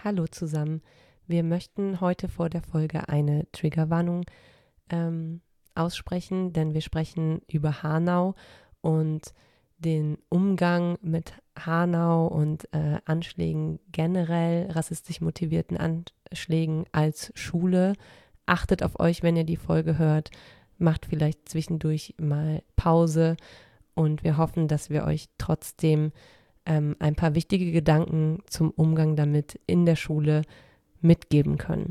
Hallo zusammen. Wir möchten heute vor der Folge eine Triggerwarnung aussprechen, denn wir sprechen über Hanau und den Umgang mit Hanau und Anschlägen generell, rassistisch motivierten Anschlägen als Schule. Achtet auf euch, wenn ihr die Folge hört. Macht vielleicht zwischendurch mal Pause und wir hoffen, dass wir euch trotzdem ein paar wichtige Gedanken zum Umgang damit in der Schule mitgeben können.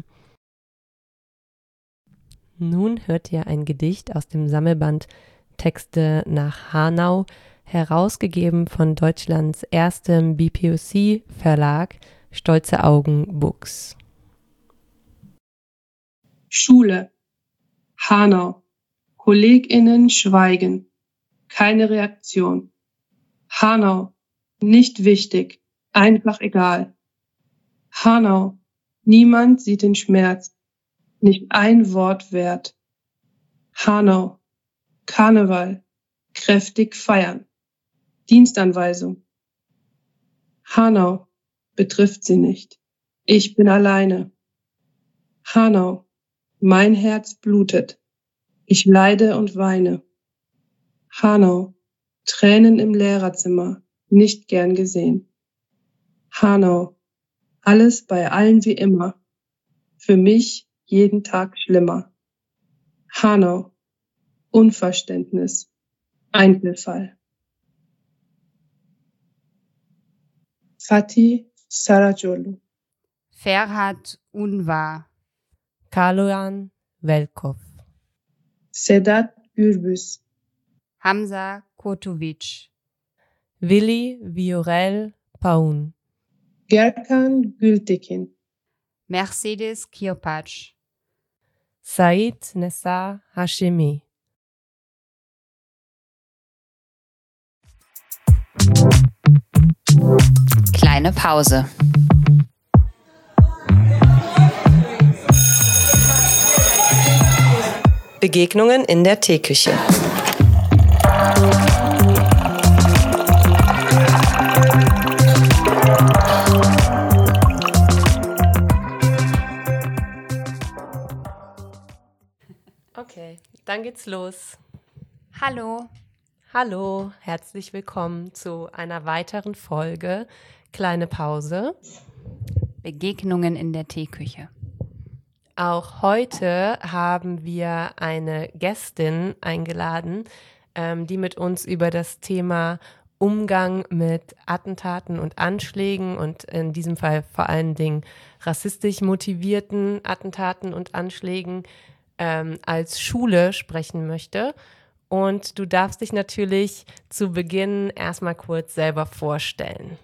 Nun hört ihr ein Gedicht aus dem Sammelband Texte nach Hanau, herausgegeben von Deutschlands erstem BPOC-Verlag Stolze Augen Books. Schule. Hanau. KollegInnen schweigen. Keine Reaktion. Hanau. Nicht wichtig. Einfach egal. Hanau. Niemand sieht den Schmerz. Nicht ein Wort wert. Hanau. Karneval. Kräftig feiern. Dienstanweisung. Hanau. Betrifft sie nicht. Ich bin alleine. Hanau. Mein Herz blutet. Ich leide und weine. Hanau. Tränen im Lehrerzimmer. Nicht gern gesehen. Hanau. Alles bei allen wie immer. Für mich jeden Tag schlimmer. Hanau. Unverständnis. Einzelfall. Fatih Saracoglu. Ferhat Unvar. Kaloyan Velkov. Sedat Gürbüz. Hamza Kurtovic. Willi Viorel Paun. Gerkan Gültekin. Mercedes Kirpac. Said Nessa Hashemi. Kleine Pause. Begegnungen in der Teeküche. Okay, dann geht's los. Hallo. Hallo, herzlich willkommen zu einer weiteren Folge Kleine Pause. Begegnungen in der Teeküche. Auch heute haben wir eine Gästin eingeladen, die mit uns über das Thema Umgang mit Attentaten und Anschlägen und in diesem Fall vor allen Dingen rassistisch motivierten Attentaten und Anschlägen als Schule sprechen möchte. Und du darfst dich natürlich zu Beginn erstmal kurz selber vorstellen.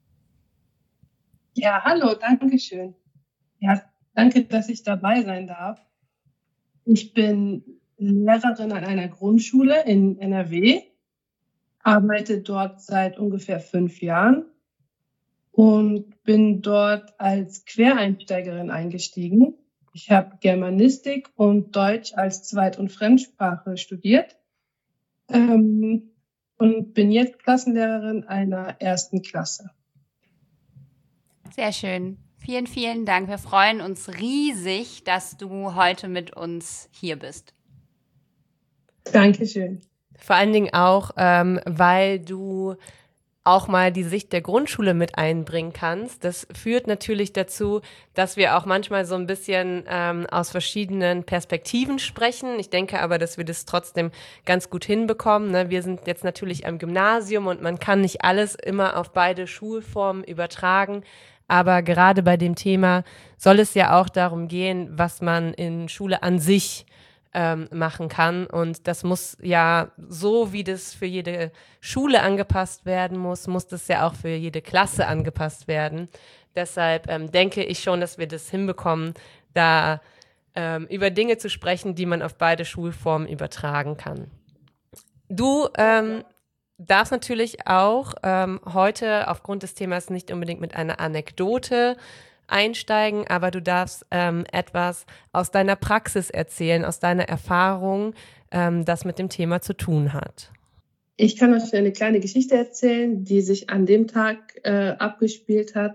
Ja, hallo, danke schön. Ja, danke, dass ich dabei sein darf. Ich bin Lehrerin an einer Grundschule in NRW, arbeite dort seit ungefähr 5 Jahren und bin dort als Quereinsteigerin eingestiegen. Ich habe Germanistik und Deutsch als Zweit- und Fremdsprache studiert und bin jetzt Klassenlehrerin einer 1. Klasse. Sehr schön. Vielen, vielen Dank. Wir freuen uns riesig, dass du heute mit uns hier bist. Dankeschön. Vor allen Dingen auch, weil du auch mal die Sicht der Grundschule mit einbringen kannst. Das führt natürlich dazu, dass wir auch manchmal so ein bisschen aus verschiedenen Perspektiven sprechen. Ich denke aber, dass wir das trotzdem ganz gut hinbekommen. Ne? Wir sind jetzt natürlich am Gymnasium und man kann nicht alles immer auf beide Schulformen übertragen. Aber gerade bei dem Thema soll es ja auch darum gehen, was man in Schule an sich machen kann. Und das muss ja, so wie das für jede Schule angepasst werden muss, muss das ja auch für jede Klasse angepasst werden. Deshalb denke ich schon, dass wir das hinbekommen, da über Dinge zu sprechen, die man auf beide Schulformen übertragen kann. Du darfst natürlich auch heute aufgrund des Themas nicht unbedingt mit einer Anekdote einsteigen, aber du darfst etwas aus deiner Praxis erzählen, aus deiner Erfahrung, das mit dem Thema zu tun hat. Ich kann euch eine kleine Geschichte erzählen, die sich an dem Tag abgespielt hat.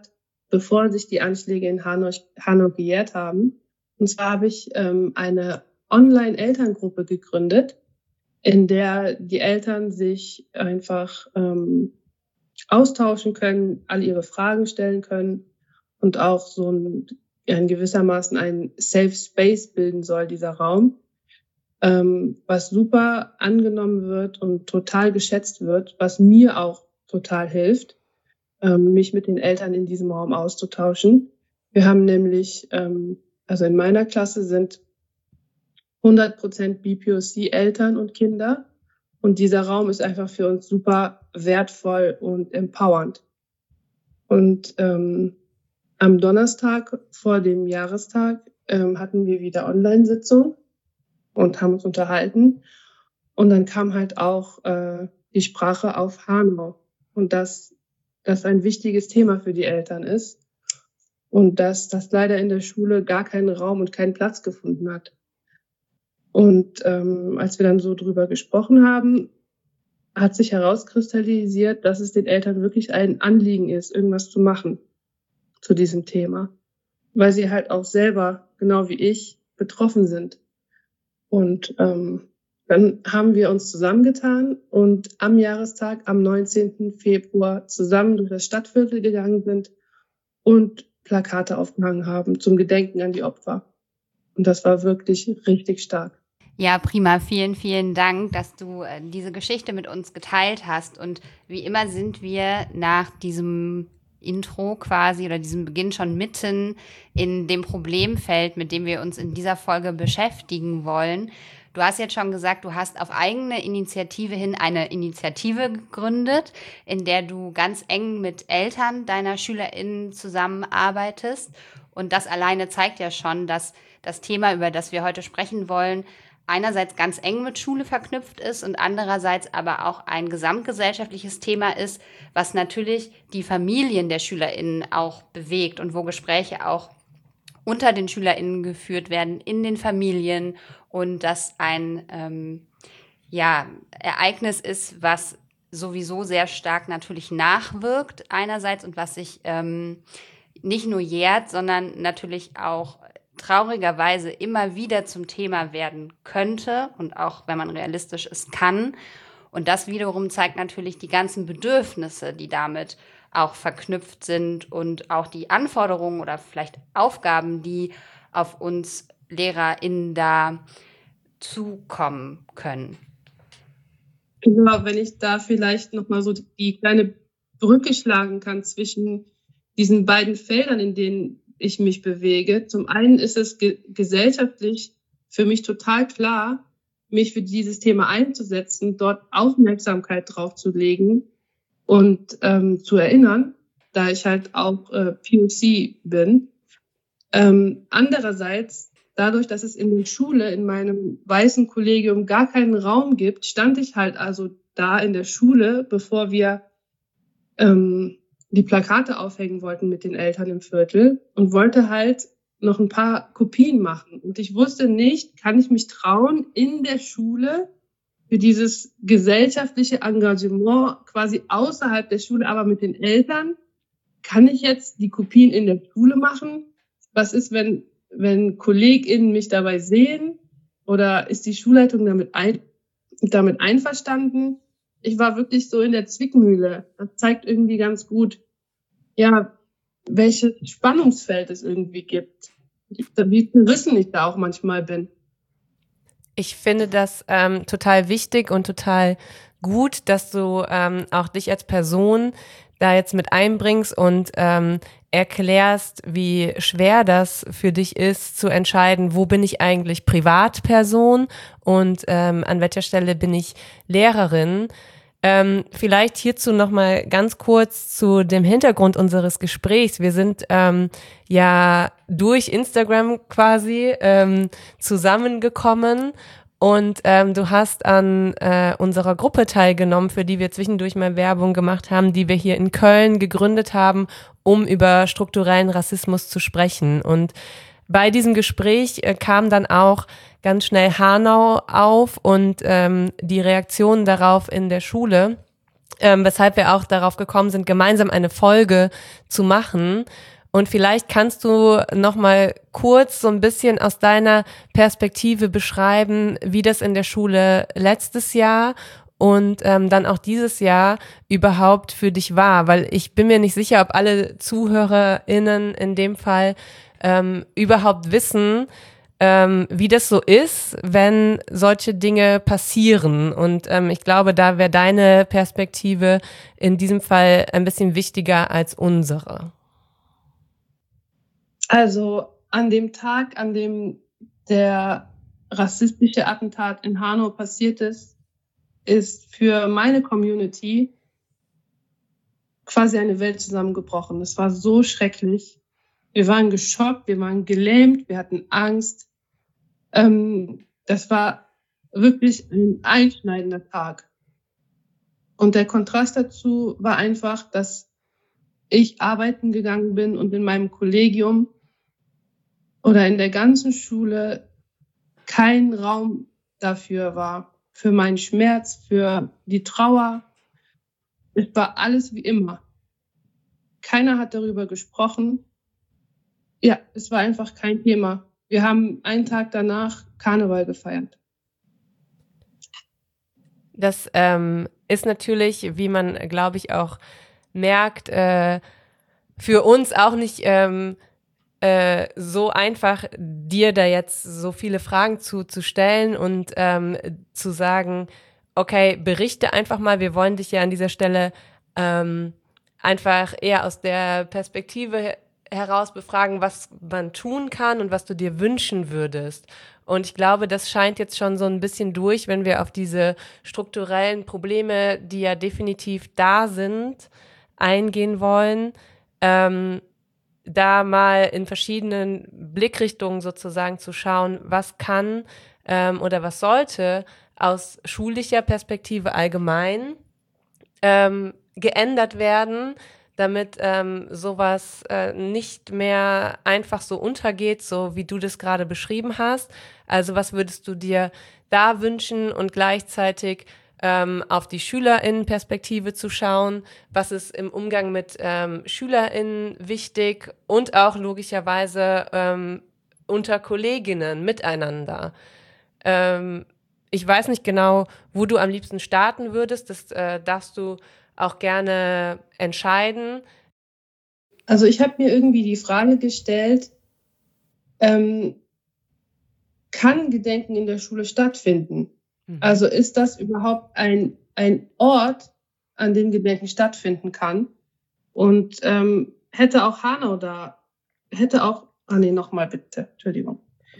bevor sich die Anschläge in Hanau gejährt haben. Und zwar habe ich eine Online-Elterngruppe gegründet, in der die Eltern sich einfach austauschen können, all ihre Fragen stellen können und auch so in gewissermaßen ein Safe Space bilden soll, dieser Raum, was super angenommen wird und total geschätzt wird, was mir auch total hilft, mich mit den Eltern in diesem Raum auszutauschen. Wir haben nämlich, also in meiner Klasse sind 100% BPOC-Eltern und Kinder. Und dieser Raum ist einfach für uns super wertvoll und empowernd. Und am Donnerstag vor dem Jahrestag hatten wir wieder Online-Sitzung und haben uns unterhalten. Und dann kam halt auch die Sprache auf Hanau. Und dass das ein wichtiges Thema für die Eltern ist. Und dass das leider in der Schule gar keinen Raum und keinen Platz gefunden hat. Und als wir dann so drüber gesprochen haben, hat sich herauskristallisiert, dass es den Eltern wirklich ein Anliegen ist, irgendwas zu machen zu diesem Thema. Weil sie halt auch selber, genau wie ich, betroffen sind. Und dann haben wir uns zusammengetan und am Jahrestag, am 19. Februar, zusammen durch das Stadtviertel gegangen sind und Plakate aufgehangen haben zum Gedenken an die Opfer. Und das war wirklich richtig stark. Ja, prima. Vielen, vielen Dank, dass du diese Geschichte mit uns geteilt hast. Und wie immer sind wir nach diesem Intro quasi oder diesem Beginn schon mitten in dem Problemfeld, mit dem wir uns in dieser Folge beschäftigen wollen. Du hast jetzt schon gesagt, du hast auf eigene Initiative hin eine Initiative gegründet, in der du ganz eng mit Eltern deiner SchülerInnen zusammenarbeitest. Und das alleine zeigt ja schon, dass das Thema, über das wir heute sprechen wollen, einerseits ganz eng mit Schule verknüpft ist und andererseits aber auch ein gesamtgesellschaftliches Thema ist, was natürlich die Familien der SchülerInnen auch bewegt und wo Gespräche auch unter den SchülerInnen geführt werden, in den Familien und das ein Ereignis ist, was sowieso sehr stark natürlich nachwirkt einerseits und was sich nicht nur jährt, sondern natürlich auch traurigerweise immer wieder zum Thema werden könnte und auch, wenn man realistisch ist, kann. Und das wiederum zeigt natürlich die ganzen Bedürfnisse, die damit auch verknüpft sind und auch die Anforderungen oder vielleicht Aufgaben, die auf uns LehrerInnen da zukommen können. Genau, wenn ich da vielleicht nochmal so die kleine Brücke schlagen kann zwischen diesen beiden Feldern, in denen ich mich bewege. Zum einen ist es gesellschaftlich für mich total klar, mich für dieses Thema einzusetzen, dort Aufmerksamkeit drauf zu legen und zu erinnern, da ich halt auch POC bin. Andererseits, dadurch, dass es in der Schule, in meinem weißen Kollegium gar keinen Raum gibt, stand ich halt also da in der Schule, bevor wir die Plakate aufhängen wollten mit den Eltern im Viertel und wollte halt noch ein paar Kopien machen. Und ich wusste nicht, kann ich mich trauen, in der Schule für dieses gesellschaftliche Engagement quasi außerhalb der Schule, aber mit den Eltern, kann ich jetzt die Kopien in der Schule machen? Was ist, wenn KollegInnen mich dabei sehen? Oder ist die Schulleitung damit einverstanden? Ich war wirklich so in der Zwickmühle. Das zeigt irgendwie ganz gut, ja, welches Spannungsfeld es irgendwie gibt. Wie zerrissen ich da auch manchmal bin. Ich finde das total wichtig und total gut, dass du auch dich als Person da jetzt mit einbringst und erklärst, wie schwer das für dich ist, zu entscheiden, wo bin ich eigentlich Privatperson und an welcher Stelle bin ich Lehrerin. Vielleicht hierzu nochmal ganz kurz zu dem Hintergrund unseres Gesprächs. Wir sind ja durch Instagram quasi zusammengekommen und du hast an unserer Gruppe teilgenommen, für die wir zwischendurch mal Werbung gemacht haben, die wir hier in Köln gegründet haben, um über strukturellen Rassismus zu sprechen. Und bei diesem Gespräch kam dann auch ganz schnell Hanau auf und die Reaktionen darauf in der Schule. weshalb wir auch darauf gekommen sind, gemeinsam eine Folge zu machen. Und vielleicht kannst du noch mal kurz so ein bisschen aus deiner Perspektive beschreiben, wie das in der Schule letztes Jahr und dann auch dieses Jahr überhaupt für dich war. Weil ich bin mir nicht sicher, ob alle ZuhörerInnen in dem Fall überhaupt wissen, wie das so ist, wenn solche Dinge passieren. Und ich glaube, da wäre deine Perspektive in diesem Fall ein bisschen wichtiger als unsere. Also an dem Tag, an dem der rassistische Attentat in Hanau passiert ist für meine Community quasi eine Welt zusammengebrochen. Es war so schrecklich. Wir waren geschockt, wir waren gelähmt, wir hatten Angst. Das war wirklich ein einschneidender Tag. Und der Kontrast dazu war einfach, dass ich arbeiten gegangen bin und in meinem Kollegium oder in der ganzen Schule kein Raum dafür war, für meinen Schmerz, für die Trauer. Es war alles wie immer. Keiner hat darüber gesprochen. Ja, es war einfach kein Thema. Wir haben einen Tag danach Karneval gefeiert. Das ist natürlich, wie man, glaube ich, auch merkt, für uns auch nicht so einfach, dir da jetzt so viele Fragen zu stellen und zu sagen, okay, berichte einfach mal, wir wollen dich ja an dieser Stelle einfach eher aus der Perspektive heraus befragen, was man tun kann und was du dir wünschen würdest. Und ich glaube, das scheint jetzt schon so ein bisschen durch, wenn wir auf diese strukturellen Probleme, die ja definitiv da sind, eingehen wollen. Da mal in verschiedenen Blickrichtungen sozusagen zu schauen, was kann oder was sollte aus schulischer Perspektive allgemein geändert werden, damit sowas nicht mehr einfach so untergeht, so wie du das gerade beschrieben hast. Also was würdest du dir da wünschen und gleichzeitig auf die SchülerInnen-Perspektive zu schauen, was ist im Umgang mit SchülerInnen wichtig und auch logischerweise unter Kolleginnen miteinander. Ich weiß nicht genau, wo du am liebsten starten würdest, das darfst du auch gerne entscheiden. Also ich habe mir irgendwie die Frage gestellt, kann Gedenken in der Schule stattfinden? Also ist das überhaupt ein Ort, an dem Gedenken stattfinden kann? Und hätte auch Hanau da, nochmal bitte, Entschuldigung.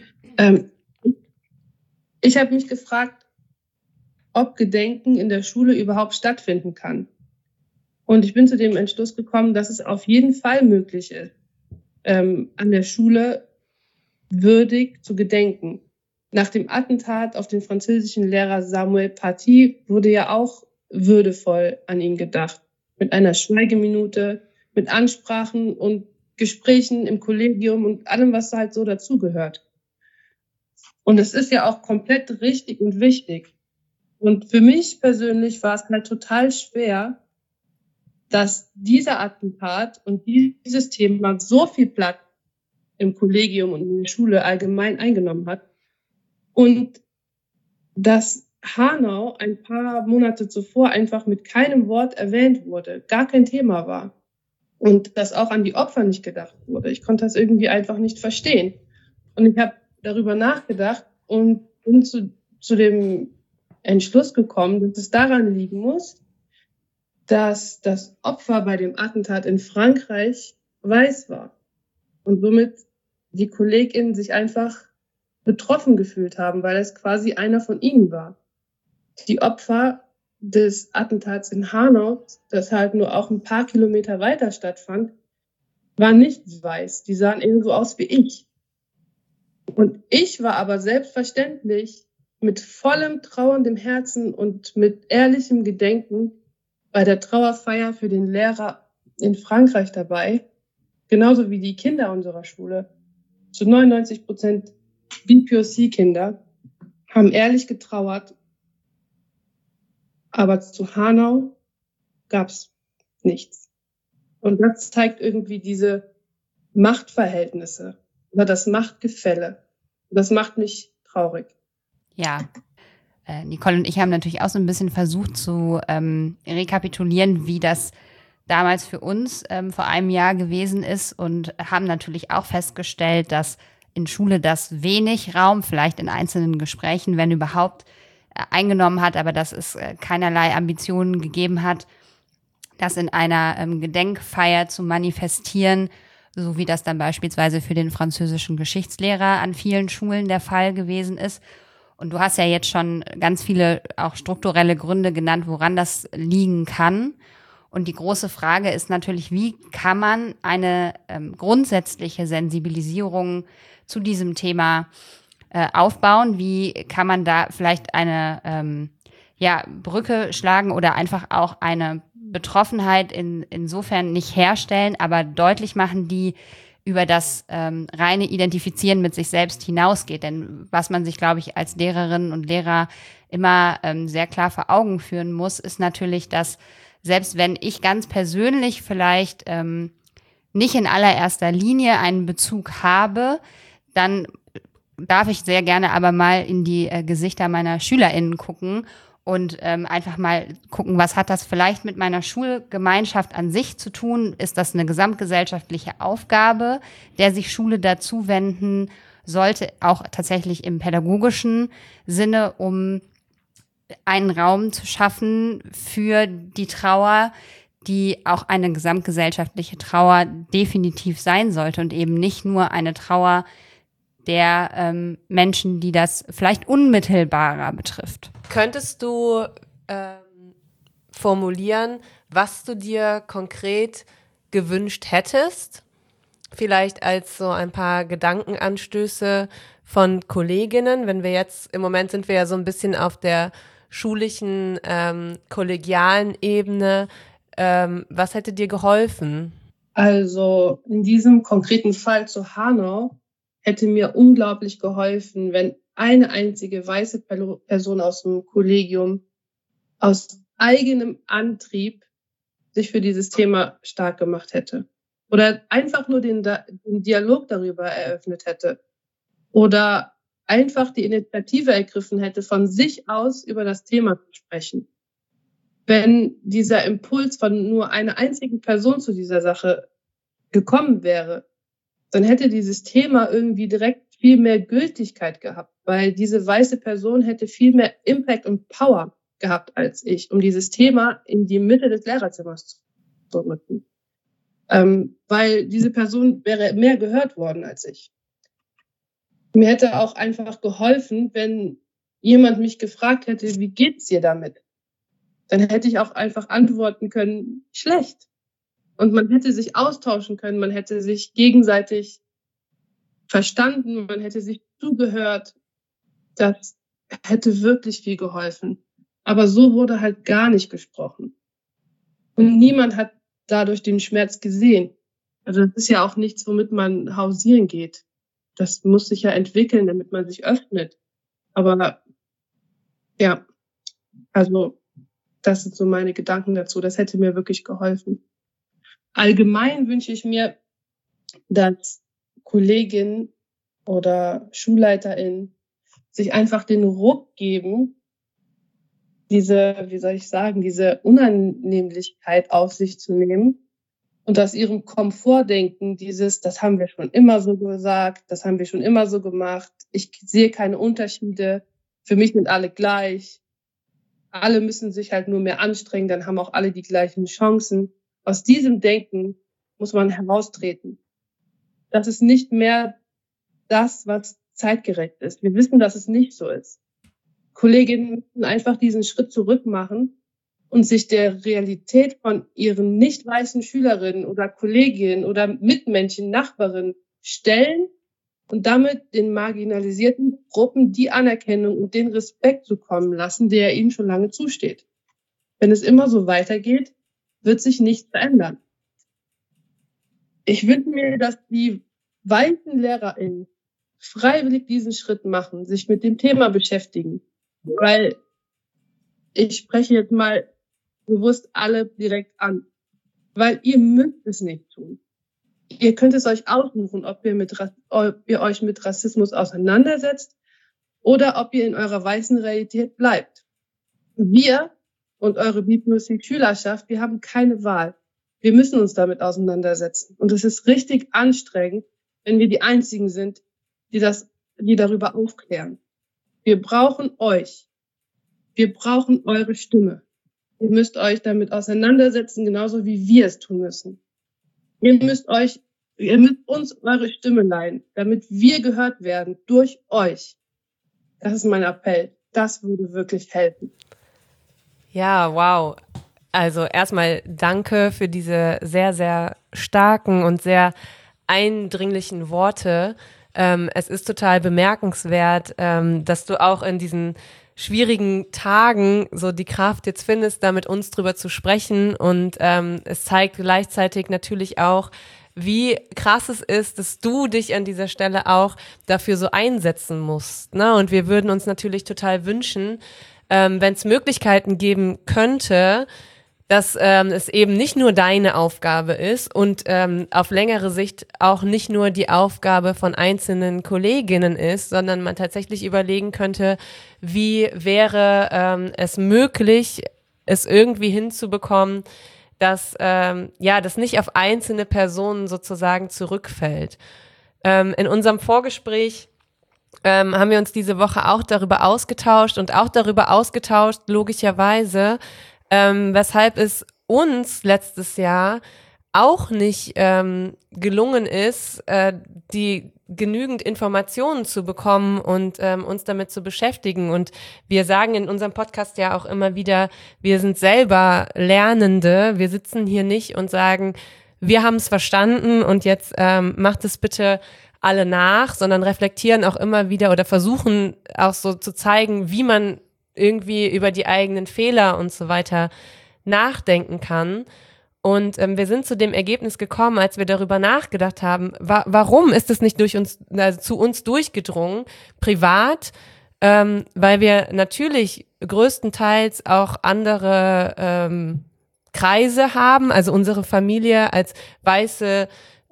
Ich habe mich gefragt, ob Gedenken in der Schule überhaupt stattfinden kann. Und ich bin zu dem Entschluss gekommen, dass es auf jeden Fall möglich ist, an der Schule würdig zu gedenken. Nach dem Attentat auf den französischen Lehrer Samuel Paty wurde ja auch würdevoll an ihn gedacht. Mit einer Schweigeminute, mit Ansprachen und Gesprächen im Kollegium und allem, was halt so dazugehört. Und es ist ja auch komplett richtig und wichtig. Und für mich persönlich war es halt total schwer, dass dieser Attentat und dieses Thema so viel Platz im Kollegium und in der Schule allgemein eingenommen hat und dass Hanau ein paar Monate zuvor einfach mit keinem Wort erwähnt wurde, gar kein Thema war und dass auch an die Opfer nicht gedacht wurde. Ich konnte das irgendwie einfach nicht verstehen. Und ich habe darüber nachgedacht und bin zu dem Entschluss gekommen, dass es daran liegen muss, dass das Opfer bei dem Attentat in Frankreich weiß war und somit die KollegInnen sich einfach betroffen gefühlt haben, weil es quasi einer von ihnen war. Die Opfer des Attentats in Hanau, das halt nur auch ein paar Kilometer weiter stattfand, waren nicht weiß. Die sahen eher so aus wie ich. Und ich war aber selbstverständlich mit vollem trauerndem Herzen und mit ehrlichem Gedenken bei der Trauerfeier für den Lehrer in Frankreich dabei, genauso wie die Kinder unserer Schule. Zu 99% BPOC-Kinder haben ehrlich getrauert, aber zu Hanau gab es nichts. Und das zeigt irgendwie diese Machtverhältnisse oder das Machtgefälle. Das macht mich traurig. Ja, Nicole und ich haben natürlich auch so ein bisschen versucht zu rekapitulieren, wie das damals für uns vor einem Jahr gewesen ist und haben natürlich auch festgestellt, dass in Schule das wenig Raum, vielleicht in einzelnen Gesprächen, wenn überhaupt, eingenommen hat, aber dass es keinerlei Ambitionen gegeben hat, das in einer Gedenkfeier zu manifestieren, so wie das dann beispielsweise für den französischen Geschichtslehrer an vielen Schulen der Fall gewesen ist. Und du hast ja jetzt schon ganz viele auch strukturelle Gründe genannt, woran das liegen kann. Und die große Frage ist natürlich, wie kann man eine grundsätzliche Sensibilisierung zu diesem Thema aufbauen? Wie kann man da vielleicht eine Brücke schlagen oder einfach auch eine Betroffenheit insofern nicht herstellen, aber deutlich machen, die über das reine Identifizieren mit sich selbst hinausgeht. Denn was man sich, glaube ich, als Lehrerinnen und Lehrer immer sehr klar vor Augen führen muss, ist natürlich, dass selbst wenn ich ganz persönlich vielleicht nicht in allererster Linie einen Bezug habe, dann darf ich sehr gerne aber mal in die Gesichter meiner SchülerInnen gucken und einfach mal gucken, was hat das vielleicht mit meiner Schulgemeinschaft an sich zu tun? Ist das eine gesamtgesellschaftliche Aufgabe, der sich Schule dazu wenden sollte, auch tatsächlich im pädagogischen Sinne, um einen Raum zu schaffen für die Trauer, die auch eine gesamtgesellschaftliche Trauer definitiv sein sollte und eben nicht nur eine Trauer der Menschen, die das vielleicht unmittelbarer betrifft. Könntest du formulieren, was du dir konkret gewünscht hättest? Vielleicht als so ein paar Gedankenanstöße von Kolleginnen, wenn wir jetzt, im Moment sind wir ja so ein bisschen auf der schulischen, kollegialen Ebene. Was hätte dir geholfen? Also in diesem konkreten Fall zu Hanau hätte mir unglaublich geholfen, wenn eine einzige weiße Person aus dem Kollegium aus eigenem Antrieb sich für dieses Thema stark gemacht hätte. Oder einfach nur den Dialog darüber eröffnet hätte. Oder einfach die Initiative ergriffen hätte, von sich aus über das Thema zu sprechen. Wenn dieser Impuls von nur einer einzigen Person zu dieser Sache gekommen wäre, dann hätte dieses Thema irgendwie direkt viel mehr Gültigkeit gehabt, weil diese weiße Person hätte viel mehr Impact und Power gehabt als ich, um dieses Thema in die Mitte des Lehrerzimmers zu rücken. Weil diese Person wäre mehr gehört worden als ich. Mir hätte auch einfach geholfen, wenn jemand mich gefragt hätte, wie geht's dir damit? Dann hätte ich auch einfach antworten können, schlecht. Und man hätte sich austauschen können, man hätte sich gegenseitig verstanden, man hätte sich zugehört. Das hätte wirklich viel geholfen. Aber so wurde halt gar nicht gesprochen. Und niemand hat dadurch den Schmerz gesehen. Also das ist ja auch nichts, womit man hausieren geht. Das muss sich ja entwickeln, damit man sich öffnet. Aber ja, also das sind so meine Gedanken dazu. Das hätte mir wirklich geholfen. Allgemein wünsche ich mir, dass Kolleginnen oder SchulleiterInnen sich einfach den Ruck geben, diese Unannehmlichkeit auf sich zu nehmen und aus ihrem Komfortdenken das haben wir schon immer so gesagt, das haben wir schon immer so gemacht, ich sehe keine Unterschiede, für mich sind alle gleich, alle müssen sich halt nur mehr anstrengen, dann haben auch alle die gleichen Chancen. Aus diesem Denken muss man heraustreten. Das ist nicht mehr das, was zeitgerecht ist. Wir wissen, dass es nicht so ist. Kolleginnen müssen einfach diesen Schritt zurück machen und sich der Realität von ihren nicht weißen Schülerinnen oder Kolleginnen oder Mitmenschen, Nachbarinnen stellen und damit den marginalisierten Gruppen die Anerkennung und den Respekt zukommen lassen, der ihnen schon lange zusteht. Wenn es immer so weitergeht, wird sich nichts verändern. Ich wünsche mir, dass die weißen LehrerInnen freiwillig diesen Schritt machen, sich mit dem Thema beschäftigen. Weil ich spreche jetzt mal bewusst alle direkt an, weil ihr müsst es nicht tun. Ihr könnt es euch aussuchen, ob ihr euch mit Rassismus auseinandersetzt oder ob ihr in eurer weißen Realität bleibt. Wir und eure BPOC-Schülerschaft, wir haben keine Wahl. Wir müssen uns damit auseinandersetzen. Und es ist richtig anstrengend, wenn wir die Einzigen sind, die darüber aufklären. Wir brauchen euch. Wir brauchen eure Stimme. Ihr müsst euch damit auseinandersetzen, genauso wie wir es tun müssen. Ihr müsst uns eure Stimme leihen, damit wir gehört werden durch euch. Das ist mein Appell. Das würde wirklich helfen. Ja, wow. Also erstmal danke für diese sehr, sehr starken und sehr eindringlichen Worte. Es ist total bemerkenswert, dass du auch in diesen schwierigen Tagen so die Kraft jetzt findest, da mit uns drüber zu sprechen. Und es zeigt gleichzeitig natürlich auch, wie krass es ist, dass du dich an dieser Stelle auch dafür so einsetzen musst. Ne? Und wir würden uns natürlich total wünschen, wenn es Möglichkeiten geben könnte, dass es eben nicht nur deine Aufgabe ist und auf längere Sicht auch nicht nur die Aufgabe von einzelnen Kolleginnen ist, sondern man tatsächlich überlegen könnte, wie wäre es möglich, es irgendwie hinzubekommen, dass das nicht auf einzelne Personen sozusagen zurückfällt. In unserem Vorgespräch haben wir uns diese Woche auch darüber ausgetauscht, logischerweise, weshalb es uns letztes Jahr auch nicht gelungen ist, die genügend Informationen zu bekommen und uns damit zu beschäftigen. Und wir sagen in unserem Podcast ja auch immer wieder, wir sind selber Lernende. Wir sitzen hier nicht und sagen, wir haben es verstanden und jetzt macht es bitte alle nach, sondern reflektieren auch immer wieder oder versuchen auch so zu zeigen, wie man irgendwie über die eigenen Fehler und so weiter nachdenken kann. Und wir sind zu dem Ergebnis gekommen, als wir darüber nachgedacht haben, warum ist es nicht zu uns durchgedrungen, privat, weil wir natürlich größtenteils auch andere Kreise haben, also unsere Familie als weiße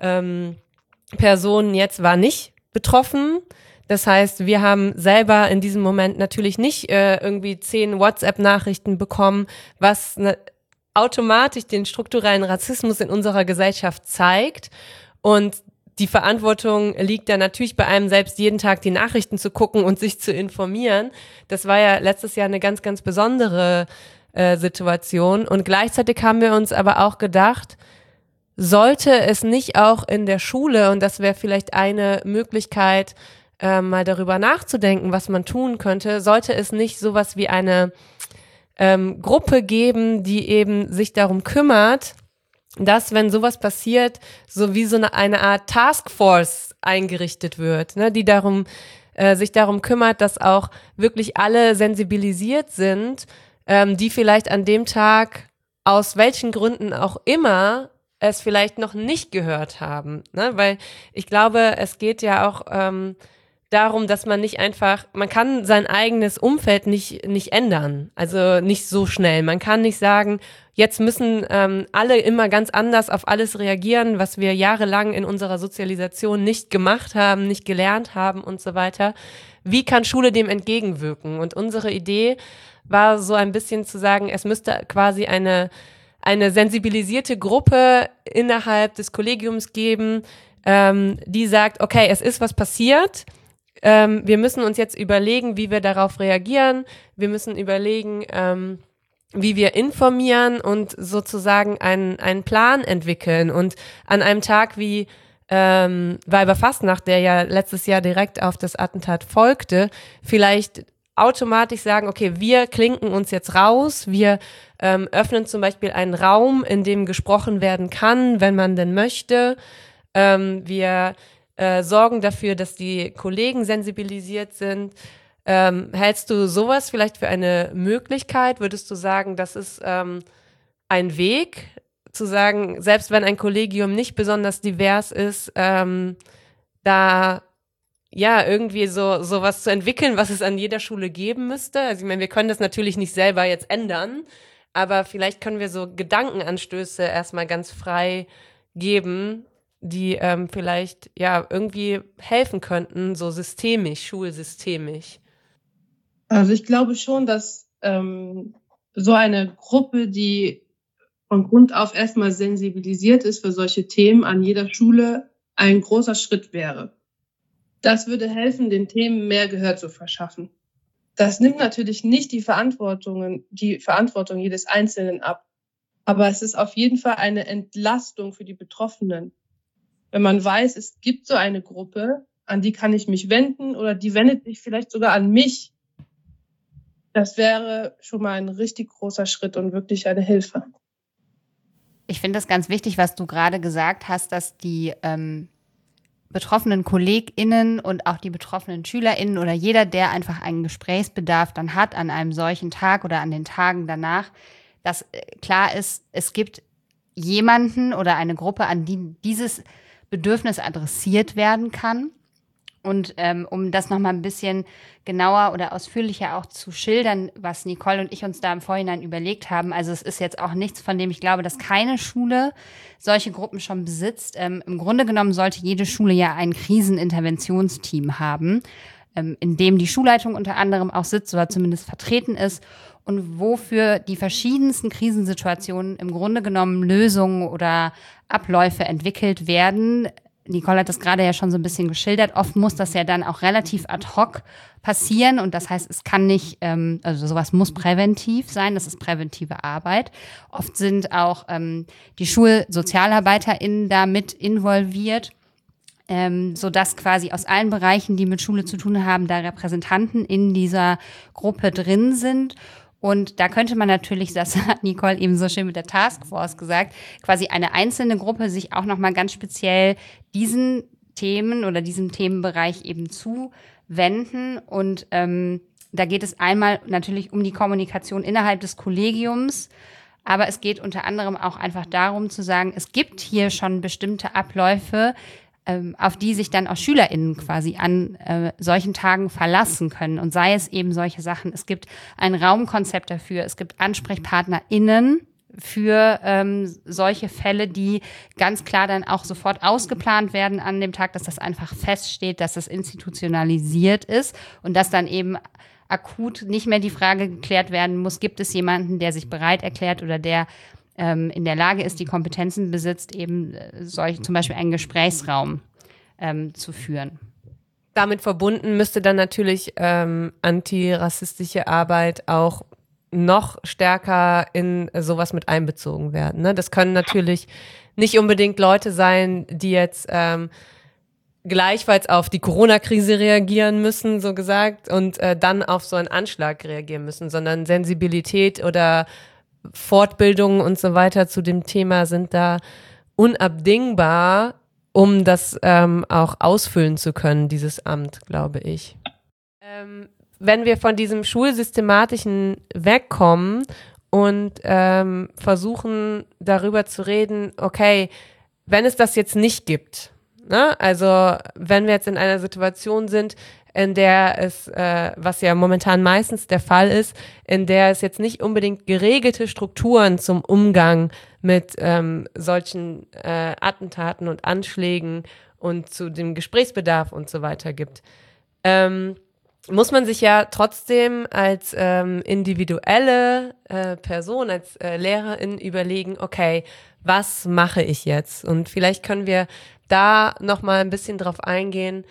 Person jetzt war nicht betroffen. Das heißt, wir haben selber in diesem Moment natürlich nicht irgendwie 10 WhatsApp-Nachrichten bekommen, was automatisch den strukturellen Rassismus in unserer Gesellschaft zeigt. Und die Verantwortung liegt dann natürlich bei einem selbst, jeden Tag die Nachrichten zu gucken und sich zu informieren. Das war ja letztes Jahr eine ganz, ganz besondere Situation. Und gleichzeitig haben wir uns aber auch gedacht, sollte es nicht auch in der Schule, und das wäre vielleicht eine Möglichkeit, mal darüber nachzudenken, was man tun könnte, sollte es nicht sowas wie eine Gruppe geben, die eben sich darum kümmert, dass, wenn sowas passiert, so wie so eine Art Taskforce eingerichtet wird, ne, die sich darum kümmert, dass auch wirklich alle sensibilisiert sind, die vielleicht an dem Tag aus welchen Gründen auch immer es vielleicht noch nicht gehört haben, ne? Weil ich glaube, es geht ja auch darum, dass man man kann sein eigenes Umfeld nicht ändern, also nicht so schnell. Man kann nicht sagen, jetzt müssen alle immer ganz anders auf alles reagieren, was wir jahrelang in unserer Sozialisation nicht gemacht haben, nicht gelernt haben und so weiter. Wie kann Schule dem entgegenwirken? Und unsere Idee war so ein bisschen zu sagen, es müsste quasi eine sensibilisierte Gruppe innerhalb des Kollegiums geben, die sagt, okay, es ist was passiert, wir müssen uns jetzt überlegen, wie wir darauf reagieren, wir müssen überlegen, wie wir informieren und sozusagen einen Plan entwickeln. Und an einem Tag wie Weiberfastnacht, der ja letztes Jahr direkt auf das Attentat folgte, vielleicht automatisch sagen, okay, wir klinken uns jetzt raus, wir öffnen zum Beispiel einen Raum, in dem gesprochen werden kann, wenn man denn möchte. Wir sorgen dafür, dass die Kollegen sensibilisiert sind. Hältst du sowas vielleicht für eine Möglichkeit? Würdest du sagen, das ist ein Weg, zu sagen, selbst wenn ein Kollegium nicht besonders divers ist, da ja irgendwie sowas zu entwickeln, was es an jeder Schule geben müsste? Also ich meine, wir können das natürlich nicht selber jetzt ändern, aber vielleicht können wir so Gedankenanstöße erstmal ganz frei geben, die vielleicht ja irgendwie helfen könnten, so systemisch, schulsystemisch. Also ich glaube schon, dass so eine Gruppe, die von Grund auf erstmal sensibilisiert ist für solche Themen an jeder Schule, ein großer Schritt wäre. Das würde helfen, den Themen mehr Gehör zu verschaffen. Das nimmt natürlich nicht die Verantwortung jedes Einzelnen ab. Aber es ist auf jeden Fall eine Entlastung für die Betroffenen. Wenn man weiß, es gibt so eine Gruppe, an die kann ich mich wenden oder die wendet sich vielleicht sogar an mich. Das wäre schon mal ein richtig großer Schritt und wirklich eine Hilfe. Ich finde das ganz wichtig, was du gerade gesagt hast, dass die betroffenen KollegInnen und auch die betroffenen SchülerInnen oder jeder, der einfach einen Gesprächsbedarf dann hat an einem solchen Tag oder an den Tagen danach, dass klar ist, es gibt jemanden oder eine Gruppe, an die dieses Bedürfnis adressiert werden kann. Und um das nochmal ein bisschen genauer oder ausführlicher auch zu schildern, was Nicole und ich uns da im Vorhinein überlegt haben. Also es ist jetzt auch nichts, von dem ich glaube, dass keine Schule solche Gruppen schon besitzt. Im Grunde genommen sollte jede Schule ja ein Kriseninterventionsteam haben, in dem die Schulleitung unter anderem auch sitzt oder zumindest vertreten ist und wofür die verschiedensten Krisensituationen im Grunde genommen Lösungen oder Abläufe entwickelt werden. Nicole hat das gerade ja schon so ein bisschen geschildert. Oft muss das ja dann auch relativ ad hoc passieren und das heißt, es kann nicht, also sowas muss präventiv sein, das ist präventive Arbeit. Oft sind auch die SchulsozialarbeiterInnen da mit involviert, sodass quasi aus allen Bereichen, die mit Schule zu tun haben, da Repräsentanten in dieser Gruppe drin sind. Und da könnte man natürlich, das hat Nicole eben so schön mit der Taskforce gesagt, quasi eine einzelne Gruppe sich auch nochmal ganz speziell diesen Themen oder diesem Themenbereich eben zuwenden. Und da geht es einmal natürlich um die Kommunikation innerhalb des Kollegiums, aber es geht unter anderem auch einfach darum zu sagen, es gibt hier schon bestimmte Abläufe, auf die sich dann auch SchülerInnen quasi an solchen Tagen verlassen können. Und sei es eben solche Sachen, es gibt ein Raumkonzept dafür, es gibt AnsprechpartnerInnen für solche Fälle, die ganz klar dann auch sofort ausgeplant werden an dem Tag, dass das einfach feststeht, dass es institutionalisiert ist und dass dann eben akut nicht mehr die Frage geklärt werden muss, gibt es jemanden, der sich bereit erklärt oder der in der Lage ist, die Kompetenzen besitzt, eben zum Beispiel einen Gesprächsraum zu führen. Damit verbunden müsste dann natürlich antirassistische Arbeit auch noch stärker in sowas mit einbezogen werden. Ne? Das können natürlich nicht unbedingt Leute sein, die jetzt gleichfalls auf die Corona-Krise reagieren müssen, so gesagt, und dann auf so einen Anschlag reagieren müssen, sondern Sensibilität oder Fortbildungen und so weiter zu dem Thema sind da unabdingbar, um das auch ausfüllen zu können, dieses Amt, glaube ich. Wenn wir von diesem Schulsystematischen wegkommen und versuchen, darüber zu reden, okay, wenn es das jetzt nicht gibt, ne? Also wenn wir jetzt in einer Situation sind, in der es, was ja momentan meistens der Fall ist, in der es jetzt nicht unbedingt geregelte Strukturen zum Umgang mit solchen Attentaten und Anschlägen und zu dem Gesprächsbedarf und so weiter gibt, muss man sich ja trotzdem als individuelle Person, als Lehrerin überlegen, okay, was mache ich jetzt? Und vielleicht können wir da nochmal ein bisschen drauf eingehen,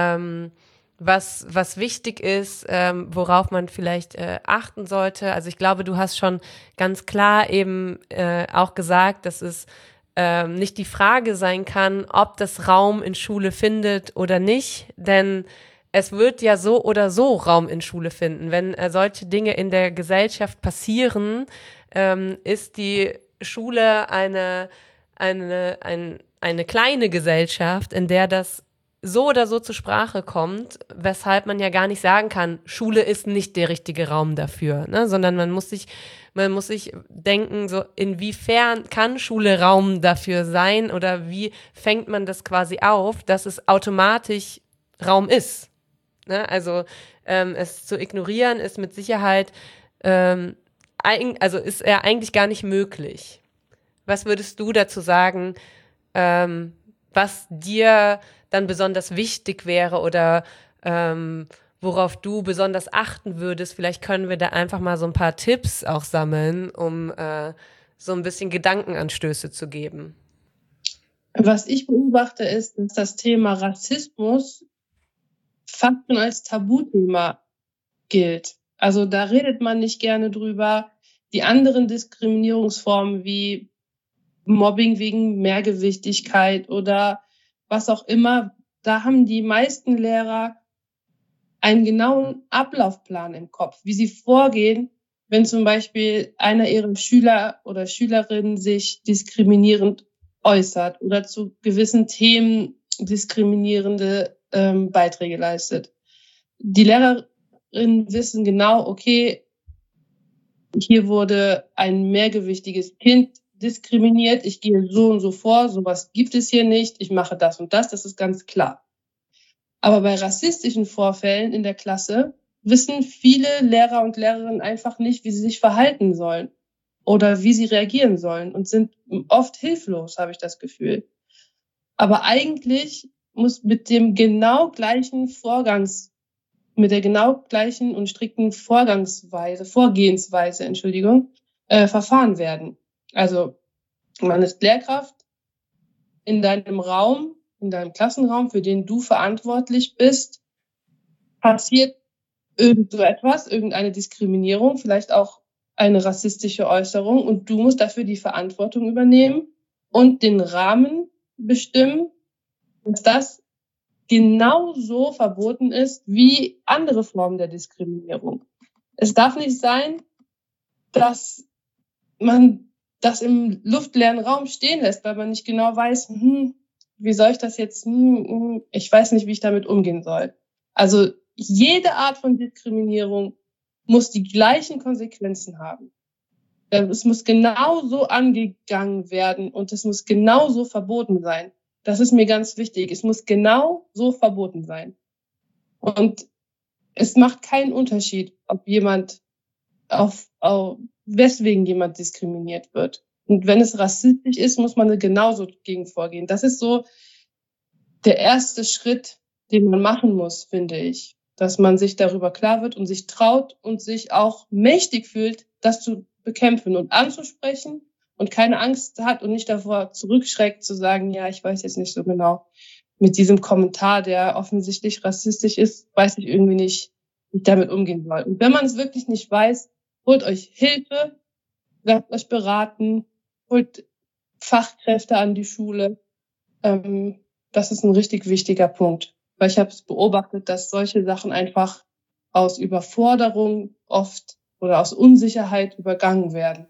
was wichtig ist, worauf man vielleicht achten sollte. Also ich glaube, du hast schon ganz klar eben auch gesagt, dass es nicht die Frage sein kann, ob das Raum in Schule findet oder nicht, denn es wird ja so oder so Raum in Schule finden. Wenn solche Dinge in der Gesellschaft passieren, ist die Schule eine kleine Gesellschaft, in der das so oder so zur Sprache kommt, weshalb man ja gar nicht sagen kann, Schule ist nicht der richtige Raum dafür, ne? Sondern man muss sich denken, so inwiefern kann Schule Raum dafür sein oder wie fängt man das quasi auf, dass es automatisch Raum ist, ne? Also es zu ignorieren ist mit Sicherheit also ist er eigentlich gar nicht möglich. Was würdest du dazu sagen, was dir dann besonders wichtig wäre oder worauf du besonders achten würdest? Vielleicht können wir da einfach mal so ein paar Tipps auch sammeln, um so ein bisschen Gedankenanstöße zu geben. Was ich beobachte, ist, dass das Thema Rassismus fast schon als Tabuthema gilt. Also da redet man nicht gerne drüber. Die anderen Diskriminierungsformen wie Mobbing wegen Mehrgewichtigkeit oder was auch immer, da haben die meisten Lehrer einen genauen Ablaufplan im Kopf, wie sie vorgehen, wenn zum Beispiel einer ihrer Schüler oder Schülerinnen sich diskriminierend äußert oder zu gewissen Themen diskriminierende Beiträge leistet. Die Lehrerinnen wissen genau, okay, hier wurde ein mehrgewichtiges Kind diskriminiert, ich gehe so und so vor, sowas gibt es hier nicht, ich mache das und das ist ganz klar. Aber bei rassistischen Vorfällen in der Klasse wissen viele Lehrer und Lehrerinnen einfach nicht, wie sie sich verhalten sollen oder wie sie reagieren sollen und sind oft hilflos, habe ich das Gefühl. Aber eigentlich muss mit der genau gleichen und strikten Vorgehensweise, verfahren werden. Also man ist Lehrkraft in deinem Raum, in deinem Klassenraum, für den du verantwortlich bist, passiert irgend so etwas, irgendeine Diskriminierung, vielleicht auch eine rassistische Äußerung und du musst dafür die Verantwortung übernehmen und den Rahmen bestimmen, dass das genauso verboten ist wie andere Formen der Diskriminierung. Es darf nicht sein, dass man das im luftleeren Raum stehen lässt, weil man nicht genau weiß, wie soll ich das jetzt, ich weiß nicht, wie ich damit umgehen soll. Also jede Art von Diskriminierung muss die gleichen Konsequenzen haben. Es muss genauso angegangen werden und es muss genauso verboten sein. Das ist mir ganz wichtig. Es muss genau so verboten sein. Und es macht keinen Unterschied, ob weswegen jemand diskriminiert wird. Und wenn es rassistisch ist, muss man genauso gegen vorgehen. Das ist so der erste Schritt, den man machen muss, finde ich. Dass man sich darüber klar wird und sich traut und sich auch mächtig fühlt, das zu bekämpfen und anzusprechen und keine Angst hat und nicht davor zurückschreckt zu sagen, ja, ich weiß jetzt nicht so genau. Mit diesem Kommentar, der offensichtlich rassistisch ist, weiß ich irgendwie nicht, wie ich damit umgehen soll. Und wenn man es wirklich nicht weiß, holt euch Hilfe, lasst euch beraten, holt Fachkräfte an die Schule. Das ist ein richtig wichtiger Punkt. Weil ich habe es beobachtet, dass solche Sachen einfach aus Überforderung oft oder aus Unsicherheit übergangen werden.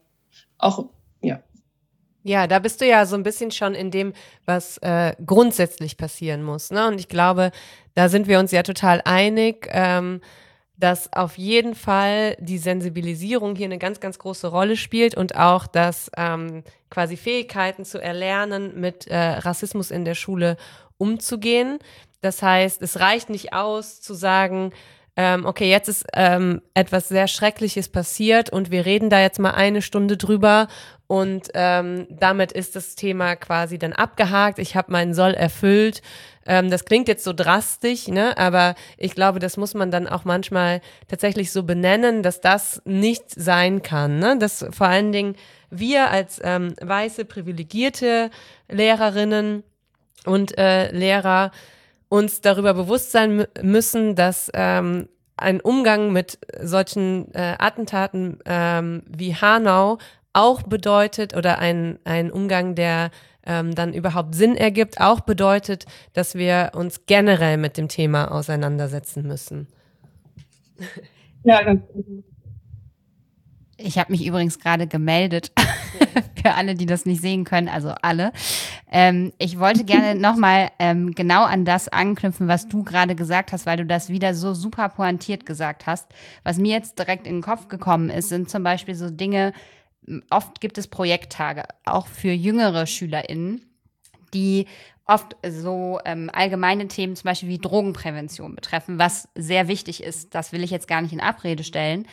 Ja, da bist du ja so ein bisschen schon in dem, was grundsätzlich passieren muss, ne? Und ich glaube, da sind wir uns ja total einig, dass auf jeden Fall die Sensibilisierung hier eine ganz, ganz große Rolle spielt und auch, dass quasi Fähigkeiten zu erlernen, mit Rassismus in der Schule umzugehen. Das heißt, es reicht nicht aus zu sagen, okay, jetzt ist etwas sehr Schreckliches passiert und wir reden da jetzt mal eine Stunde drüber und damit ist das Thema quasi dann abgehakt. Ich habe meinen Soll erfüllt. Das klingt jetzt so drastisch, ne? Aber ich glaube, das muss man dann auch manchmal tatsächlich so benennen, dass das nicht sein kann, ne? Dass vor allen Dingen wir als weiße, privilegierte Lehrerinnen und Lehrer uns darüber bewusst sein müssen, dass ein Umgang mit solchen Attentaten wie Hanau auch bedeutet oder ein Umgang, der dann überhaupt Sinn ergibt, auch bedeutet, dass wir uns generell mit dem Thema auseinandersetzen müssen. Ja, ganz gut. Ich habe mich übrigens gerade gemeldet, für alle, die das nicht sehen können, also alle. Ich wollte gerne nochmal genau an das anknüpfen, was du gerade gesagt hast, weil du das wieder so super pointiert gesagt hast. Was mir jetzt direkt in den Kopf gekommen ist, sind zum Beispiel so Dinge, oft gibt es Projekttage, auch für jüngere SchülerInnen, die oft so allgemeine Themen zum Beispiel wie Drogenprävention betreffen, was sehr wichtig ist. Das will ich jetzt gar nicht in Abrede stellen.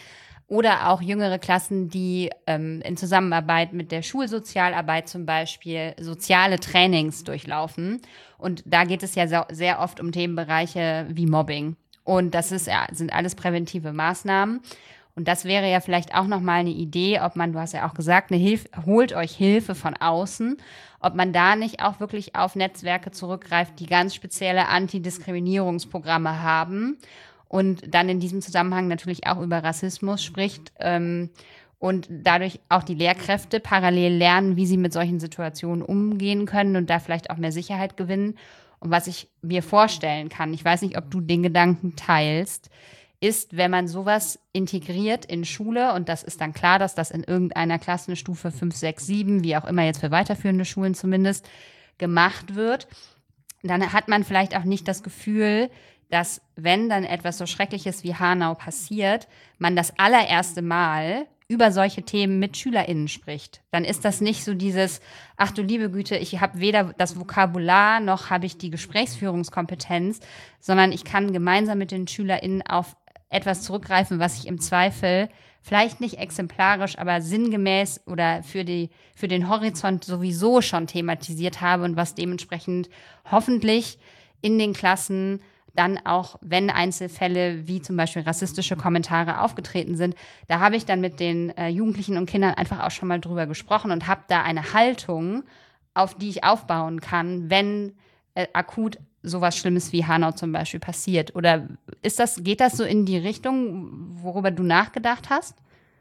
oder auch jüngere Klassen, die in Zusammenarbeit mit der Schulsozialarbeit zum Beispiel soziale Trainings durchlaufen. Und da geht es ja sehr oft um Themenbereiche wie Mobbing. Und das sind alles präventive Maßnahmen. Und das wäre ja vielleicht auch nochmal eine Idee, ob man, du hast ja auch gesagt, holt euch Hilfe von außen, ob man da nicht auch wirklich auf Netzwerke zurückgreift, die ganz spezielle Antidiskriminierungsprogramme haben und dann in diesem Zusammenhang natürlich auch über Rassismus spricht und dadurch auch die Lehrkräfte parallel lernen, wie sie mit solchen Situationen umgehen können und da vielleicht auch mehr Sicherheit gewinnen. Und was ich mir vorstellen kann, ich weiß nicht, ob du den Gedanken teilst, ist, wenn man sowas integriert in Schule, und das ist dann klar, dass das in irgendeiner Klassenstufe 5, 6, 7, wie auch immer jetzt für weiterführende Schulen zumindest, gemacht wird, dann hat man vielleicht auch nicht das Gefühl, dass, wenn dann etwas so Schreckliches wie Hanau passiert, man das allererste Mal über solche Themen mit SchülerInnen spricht. Dann ist das nicht so dieses, ach du liebe Güte, ich habe weder das Vokabular noch habe ich die Gesprächsführungskompetenz, sondern ich kann gemeinsam mit den SchülerInnen auf etwas zurückgreifen, was ich im Zweifel vielleicht nicht exemplarisch, aber sinngemäß oder für den Horizont sowieso schon thematisiert habe und was dementsprechend hoffentlich in den Klassen dann auch, wenn Einzelfälle wie zum Beispiel rassistische Kommentare aufgetreten sind, da habe ich dann mit den Jugendlichen und Kindern einfach auch schon mal drüber gesprochen und habe da eine Haltung, auf die ich aufbauen kann, wenn akut sowas Schlimmes wie Hanau zum Beispiel passiert. Oder geht das so in die Richtung, worüber du nachgedacht hast?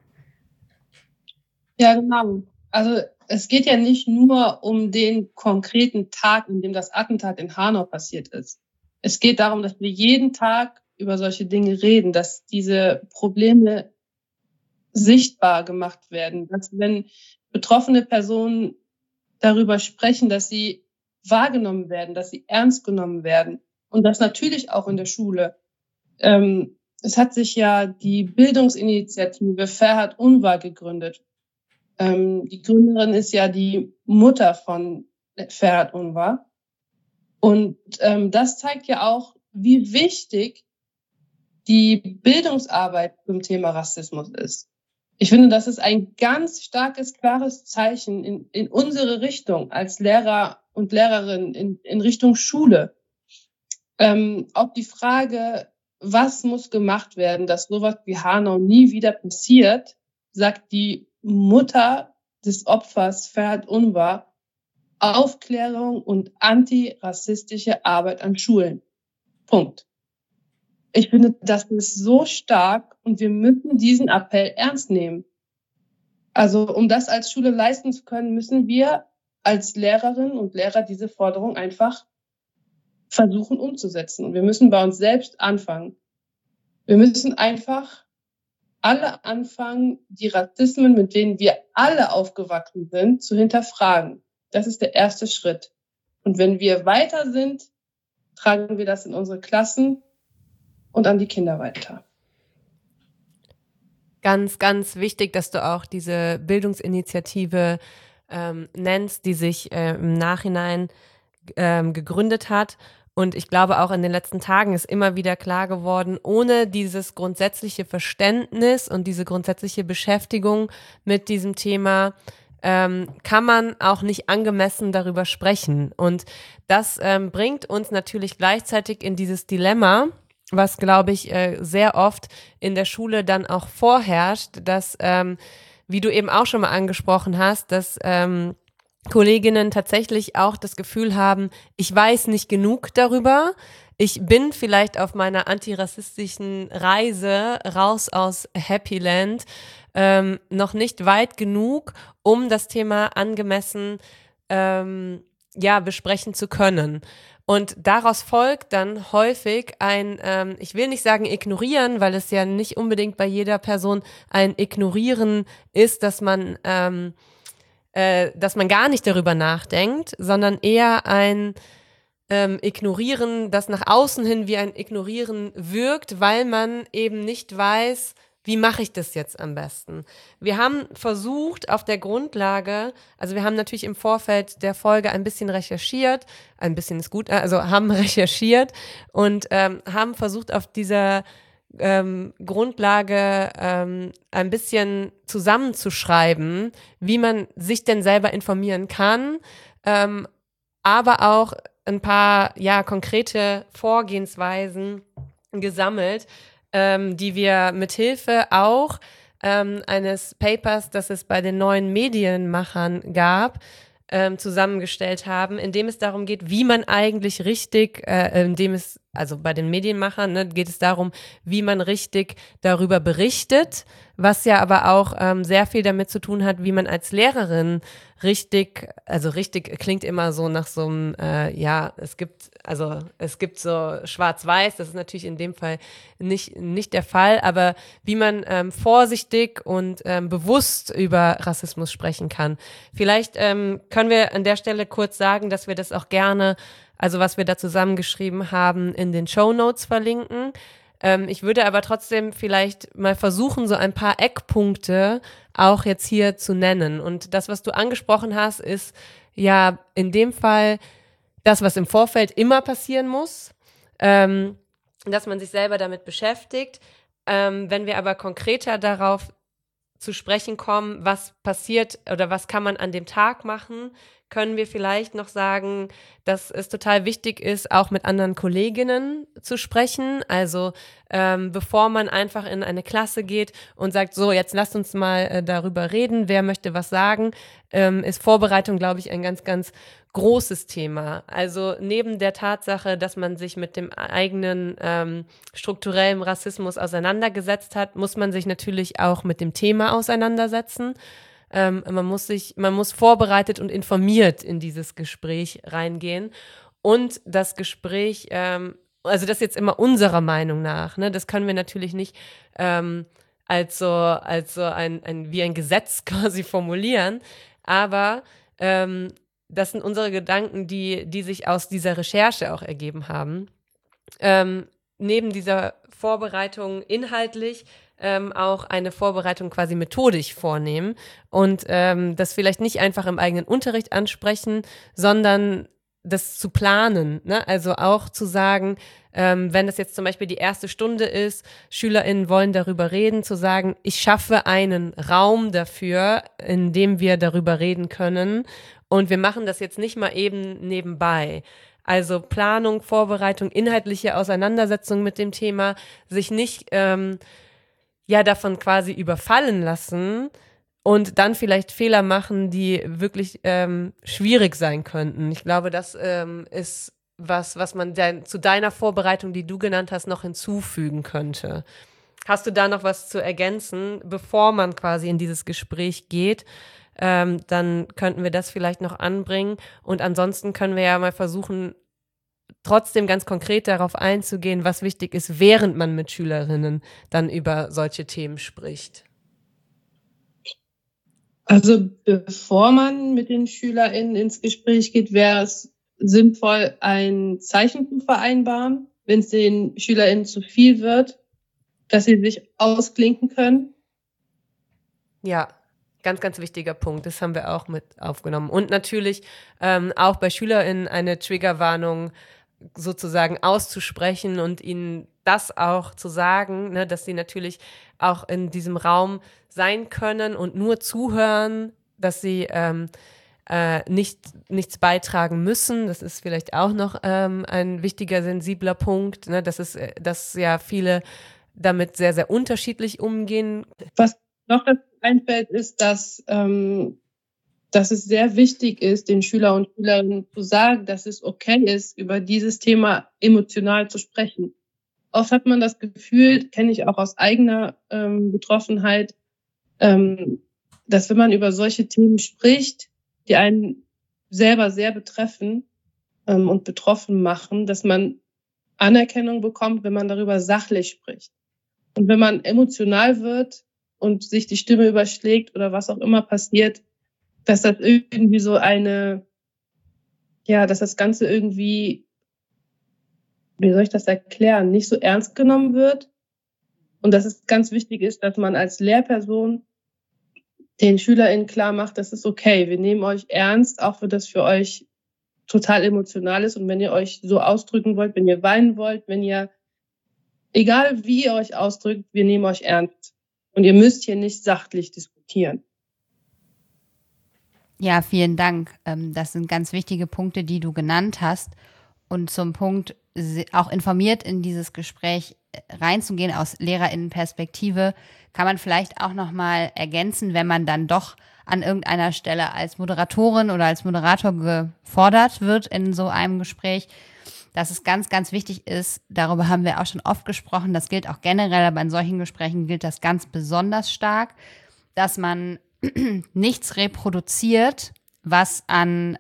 Ja, genau. Also es geht ja nicht nur um den konkreten Tag, in dem das Attentat in Hanau passiert ist. Es geht darum, dass wir jeden Tag über solche Dinge reden, dass diese Probleme sichtbar gemacht werden, dass wenn betroffene Personen darüber sprechen, dass sie wahrgenommen werden, dass sie ernst genommen werden und das natürlich auch in der Schule. Es hat sich ja die Bildungsinitiative Ferhat Unvar gegründet. Die Gründerin ist ja die Mutter von Ferhat Unvar. Und das zeigt ja auch, wie wichtig die Bildungsarbeit zum Thema Rassismus ist. Ich finde, das ist ein ganz starkes, klares Zeichen in unsere Richtung als Lehrer und Lehrerin in Richtung Schule. Auch die Frage, was muss gemacht werden, dass sowas wie Hanau nie wieder passiert, sagt die Mutter des Opfers Ferhat Unvar, Aufklärung und antirassistische Arbeit an Schulen. Punkt. Ich finde, das ist so stark und wir müssen diesen Appell ernst nehmen. Also um das als Schule leisten zu können, müssen wir als Lehrerinnen und Lehrer diese Forderung einfach versuchen umzusetzen. Und wir müssen bei uns selbst anfangen. Wir müssen einfach alle anfangen, die Rassismen, mit denen wir alle aufgewachsen sind, zu hinterfragen. Das ist der erste Schritt. Und wenn wir weiter sind, tragen wir das in unsere Klassen und an die Kinder weiter. Ganz, ganz wichtig, dass du auch diese Bildungsinitiative nennst, die sich im Nachhinein gegründet hat. Und ich glaube, auch in den letzten Tagen ist immer wieder klar geworden, ohne dieses grundsätzliche Verständnis und diese grundsätzliche Beschäftigung mit diesem Thema kann man auch nicht angemessen darüber sprechen. Und das bringt uns natürlich gleichzeitig in dieses Dilemma, was, glaube ich, sehr oft in der Schule dann auch vorherrscht, dass, wie du eben auch schon mal angesprochen hast, dass Kolleginnen tatsächlich auch das Gefühl haben, ich weiß nicht genug darüber. Ich bin vielleicht auf meiner antirassistischen Reise raus aus Happy Land noch nicht weit genug, um das Thema angemessen besprechen zu können. Und daraus folgt dann häufig ein, ich will nicht sagen ignorieren, weil es ja nicht unbedingt bei jeder Person ein Ignorieren ist, dass man gar nicht darüber nachdenkt, sondern eher ein Ignorieren, das nach außen hin wie ein Ignorieren wirkt, weil man eben nicht weiß, wie mache ich das jetzt am besten? Wir haben versucht auf der Grundlage, also wir haben natürlich im Vorfeld der Folge ein bisschen recherchiert, ein bisschen ist gut, also haben recherchiert und haben versucht auf dieser Grundlage ein bisschen zusammenzuschreiben, wie man sich denn selber informieren kann, aber auch ein paar konkrete Vorgehensweisen gesammelt, die wir mit Hilfe auch eines Papers, das es bei den neuen Medienmachern gab, zusammengestellt haben, in dem es darum geht, wie man eigentlich richtig, also bei den Medienmachern, ne, geht es darum, wie man richtig darüber berichtet, was ja aber auch sehr viel damit zu tun hat, wie man als Lehrerin richtig klingt immer so nach so einem, es gibt so schwarz-weiß, das ist natürlich in dem Fall nicht der Fall, aber wie man vorsichtig und bewusst über Rassismus sprechen kann. Vielleicht können wir an der Stelle kurz sagen, dass wir das auch gerne, also was wir da zusammengeschrieben haben, in den Shownotes verlinken. Ich würde aber trotzdem vielleicht mal versuchen, so ein paar Eckpunkte auch jetzt hier zu nennen. Und das, was du angesprochen hast, ist ja in dem Fall das, was im Vorfeld immer passieren muss, dass man sich selber damit beschäftigt. Wenn wir aber konkreter darauf zu sprechen kommen, was passiert oder was kann man an dem Tag machen, können wir vielleicht noch sagen, dass es total wichtig ist, auch mit anderen Kolleginnen zu sprechen. Also bevor man einfach in eine Klasse geht und sagt, so, jetzt lasst uns mal darüber reden, wer möchte was sagen, ist Vorbereitung, glaube ich, ein ganz, ganz großes Thema. Also neben der Tatsache, dass man sich mit dem eigenen strukturellen Rassismus auseinandergesetzt hat, muss man sich natürlich auch mit dem Thema auseinandersetzen. Man muss vorbereitet und informiert in dieses Gespräch reingehen. Und das Gespräch, also das jetzt immer unserer Meinung nach, ne, das können wir natürlich nicht als wie ein Gesetz quasi formulieren, aber das sind unsere Gedanken, die sich aus dieser Recherche auch ergeben haben. Neben dieser Vorbereitung inhaltlich auch eine Vorbereitung quasi methodisch vornehmen und das vielleicht nicht einfach im eigenen Unterricht ansprechen, sondern das zu planen, ne? Also auch zu sagen, wenn das jetzt zum Beispiel die erste Stunde ist, SchülerInnen wollen darüber reden, zu sagen, ich schaffe einen Raum dafür, in dem wir darüber reden können und wir machen das jetzt nicht mal eben nebenbei. Also Planung, Vorbereitung, inhaltliche Auseinandersetzung mit dem Thema, sich nicht davon quasi überfallen lassen und dann vielleicht Fehler machen, die wirklich schwierig sein könnten. Ich glaube, das ist was man zu deiner Vorbereitung, die du genannt hast, noch hinzufügen könnte. Hast du da noch was zu ergänzen, bevor man quasi in dieses Gespräch geht? Dann könnten wir das vielleicht noch anbringen. Und ansonsten können wir ja mal versuchen, trotzdem ganz konkret darauf einzugehen, was wichtig ist, während man mit Schülerinnen dann über solche Themen spricht. Also bevor man mit den SchülerInnen ins Gespräch geht, wäre es sinnvoll, ein Zeichen zu vereinbaren, wenn es den SchülerInnen zu viel wird, dass sie sich ausklinken können. Ja, ganz, ganz wichtiger Punkt. Das haben wir auch mit aufgenommen. Und natürlich auch bei SchülerInnen eine Triggerwarnung sozusagen auszusprechen und ihnen das auch zu sagen, ne, dass sie natürlich auch in diesem Raum sein können und nur zuhören, dass sie nichts beitragen müssen. Das ist vielleicht auch noch ein wichtiger, sensibler Punkt, ne, dass ja viele damit sehr, sehr unterschiedlich umgehen. Was noch dazu einfällt, ist, dass es sehr wichtig ist, den Schüler und Schülerinnen zu sagen, dass es okay ist, über dieses Thema emotional zu sprechen. Oft hat man das Gefühl, kenne ich auch aus eigener Betroffenheit, dass wenn man über solche Themen spricht, die einen selber sehr betreffen und betroffen machen, dass man Anerkennung bekommt, wenn man darüber sachlich spricht. Und wenn man emotional wird und sich die Stimme überschlägt oder was auch immer passiert, dass das irgendwie dass das Ganze irgendwie, wie soll ich das erklären, nicht so ernst genommen wird. Und dass es ganz wichtig ist, dass man als Lehrperson den SchülerInnen klar macht, das ist okay, wir nehmen euch ernst, auch wenn das für euch total emotional ist und wenn ihr euch so ausdrücken wollt, wenn ihr weinen wollt, wenn ihr egal wie ihr euch ausdrückt, wir nehmen euch ernst. Und ihr müsst hier nicht sachlich diskutieren. Ja, vielen Dank. Das sind ganz wichtige Punkte, die du genannt hast. Und zum Punkt, auch informiert in dieses Gespräch reinzugehen aus LehrerInnenperspektive, kann man vielleicht auch nochmal ergänzen, wenn man dann doch an irgendeiner Stelle als Moderatorin oder als Moderator gefordert wird in so einem Gespräch, dass es ganz, ganz wichtig ist, darüber haben wir auch schon oft gesprochen, das gilt auch generell, aber in solchen Gesprächen gilt das ganz besonders stark, dass man nichts reproduziert, was an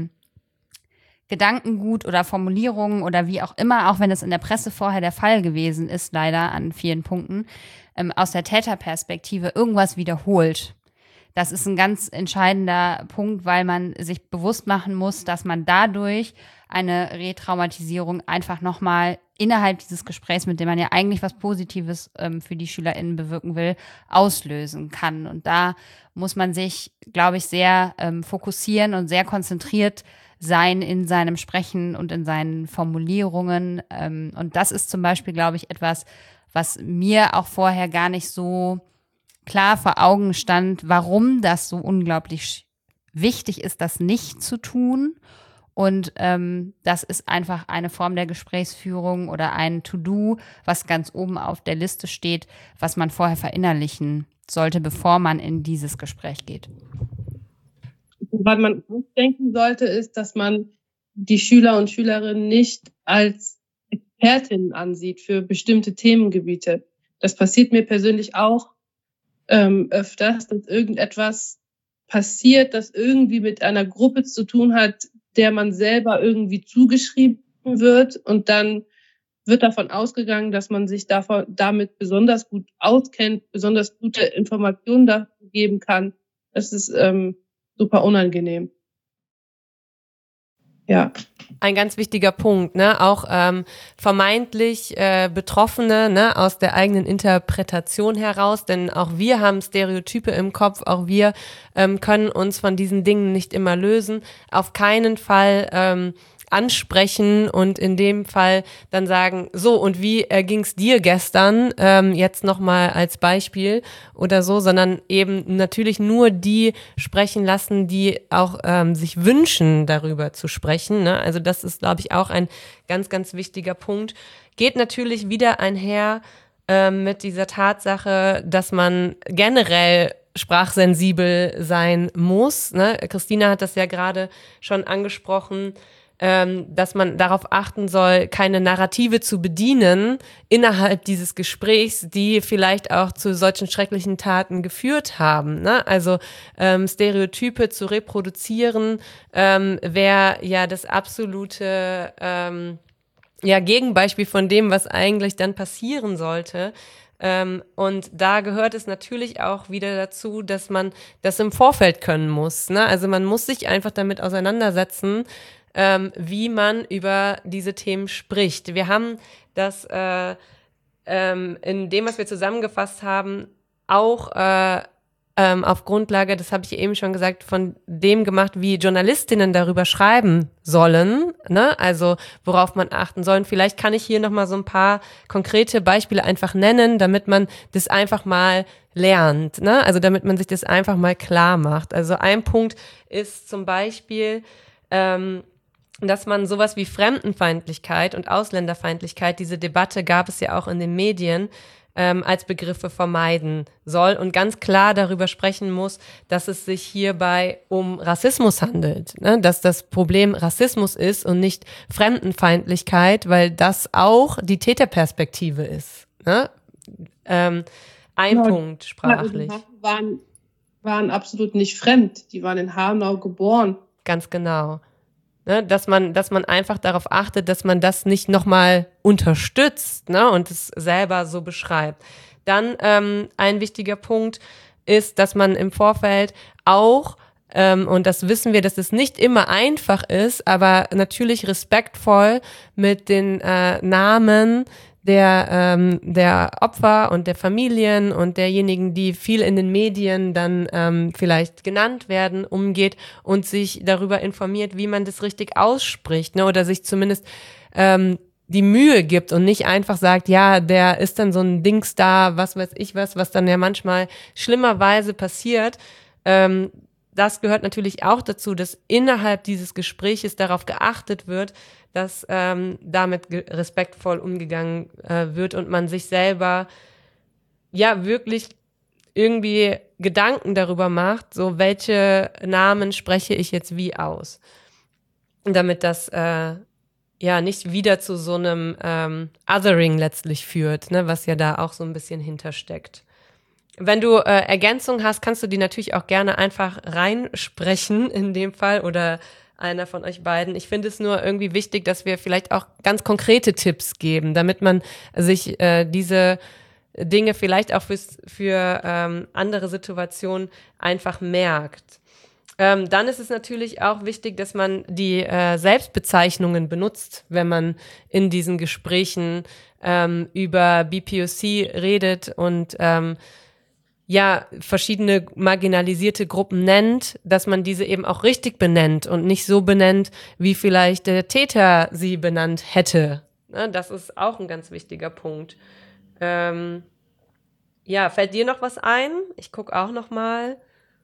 Gedankengut oder Formulierungen oder wie auch immer, auch wenn es in der Presse vorher der Fall gewesen ist, leider an vielen Punkten, aus der Täterperspektive irgendwas wiederholt. Das ist ein ganz entscheidender Punkt, weil man sich bewusst machen muss, dass man dadurch eine Retraumatisierung einfach nochmal innerhalb dieses Gesprächs, mit dem man ja eigentlich was Positives für die SchülerInnen bewirken will, auslösen kann. Und da muss man sich, glaube ich, sehr fokussieren und sehr konzentriert sein in seinem Sprechen und in seinen Formulierungen. Und das ist zum Beispiel, glaube ich, etwas, was mir auch vorher gar nicht so klar vor Augen stand, warum das so unglaublich wichtig ist, das nicht zu tun. Und das ist einfach eine Form der Gesprächsführung oder ein To-Do, was ganz oben auf der Liste steht, was man vorher verinnerlichen sollte, bevor man in dieses Gespräch geht. Was man denken sollte, ist, dass man die Schüler und Schülerinnen nicht als Expertinnen ansieht für bestimmte Themengebiete. Das passiert mir persönlich auch öfters, dass irgendetwas passiert, das irgendwie mit einer Gruppe zu tun hat, der man selber irgendwie zugeschrieben wird. Und dann wird davon ausgegangen, dass man sich damit besonders gut auskennt, besonders gute Informationen dazu geben kann. Das ist super unangenehm. Ja. Ein ganz wichtiger Punkt, ne? Auch vermeintlich Betroffene, ne? Aus der eigenen Interpretation heraus, denn auch wir haben Stereotype im Kopf, auch wir können uns von diesen Dingen nicht immer lösen. Auf keinen Fall ansprechen und in dem Fall dann sagen, so, und wie ging's dir gestern, jetzt nochmal als Beispiel oder so, sondern eben natürlich nur die sprechen lassen, die auch sich wünschen, darüber zu sprechen, ne? Also das ist, glaube ich, auch ein ganz, ganz wichtiger Punkt. Geht natürlich wieder einher mit dieser Tatsache, dass man generell sprachsensibel sein muss, ne? Christina hat das ja gerade schon angesprochen, dass man darauf achten soll, keine Narrative zu bedienen innerhalb dieses Gesprächs, die vielleicht auch zu solchen schrecklichen Taten geführt haben, ne? Also Stereotype zu reproduzieren wäre ja das absolute Gegenbeispiel von dem, was eigentlich dann passieren sollte. Und da gehört es natürlich auch wieder dazu, dass man das im Vorfeld können muss, ne? Also man muss sich einfach damit auseinandersetzen, wie man über diese Themen spricht. Wir haben das in dem, was wir zusammengefasst haben, auch auf Grundlage, das habe ich eben schon gesagt, von dem gemacht, wie Journalistinnen darüber schreiben sollen, ne? Also worauf man achten soll. Und vielleicht kann ich hier nochmal so ein paar konkrete Beispiele einfach nennen, damit man das einfach mal lernt, ne? Also damit man sich das einfach mal klar macht. Also ein Punkt ist zum Beispiel, dass man sowas wie Fremdenfeindlichkeit und Ausländerfeindlichkeit, diese Debatte gab es ja auch in den Medien, als Begriffe vermeiden soll und ganz klar darüber sprechen muss, dass es sich hierbei um Rassismus handelt, ne? Dass das Problem Rassismus ist und nicht Fremdenfeindlichkeit, weil das auch die Täterperspektive ist, ne? Punkt sprachlich. Die waren absolut nicht fremd, die waren in Hanau geboren. Ganz genau. Ne, dass man einfach darauf achtet, dass man das nicht nochmal unterstützt, ne, und es selber so beschreibt. Dann ein wichtiger Punkt ist, dass man im Vorfeld auch, und das wissen wir, dass es nicht immer einfach ist, aber natürlich respektvoll mit den Namen der Opfer und der Familien und derjenigen, die viel in den Medien dann vielleicht genannt werden, umgeht und sich darüber informiert, wie man das richtig ausspricht, ne? Oder sich zumindest die Mühe gibt und nicht einfach sagt, ja, der ist dann so ein Dings da, was weiß ich was dann ja manchmal schlimmerweise passiert. Das gehört natürlich auch dazu, dass innerhalb dieses Gespräches darauf geachtet wird, dass damit respektvoll umgegangen wird und man sich selber ja wirklich irgendwie Gedanken darüber macht, so welche Namen spreche ich jetzt wie aus. Damit das ja nicht wieder zu so einem Othering letztlich führt, ne, was ja da auch so ein bisschen hintersteckt. Wenn du Ergänzungen hast, kannst du die natürlich auch gerne einfach reinsprechen in dem Fall oder einer von euch beiden. Ich finde es nur irgendwie wichtig, dass wir vielleicht auch ganz konkrete Tipps geben, damit man sich diese Dinge vielleicht auch für andere Situationen einfach merkt. Dann ist es natürlich auch wichtig, dass man die Selbstbezeichnungen benutzt, wenn man in diesen Gesprächen über BPOC redet und verschiedene marginalisierte Gruppen nennt, dass man diese eben auch richtig benennt und nicht so benennt, wie vielleicht der Täter sie benannt hätte. Ne, das ist auch ein ganz wichtiger Punkt. Fällt dir noch was ein? Ich gucke auch noch mal.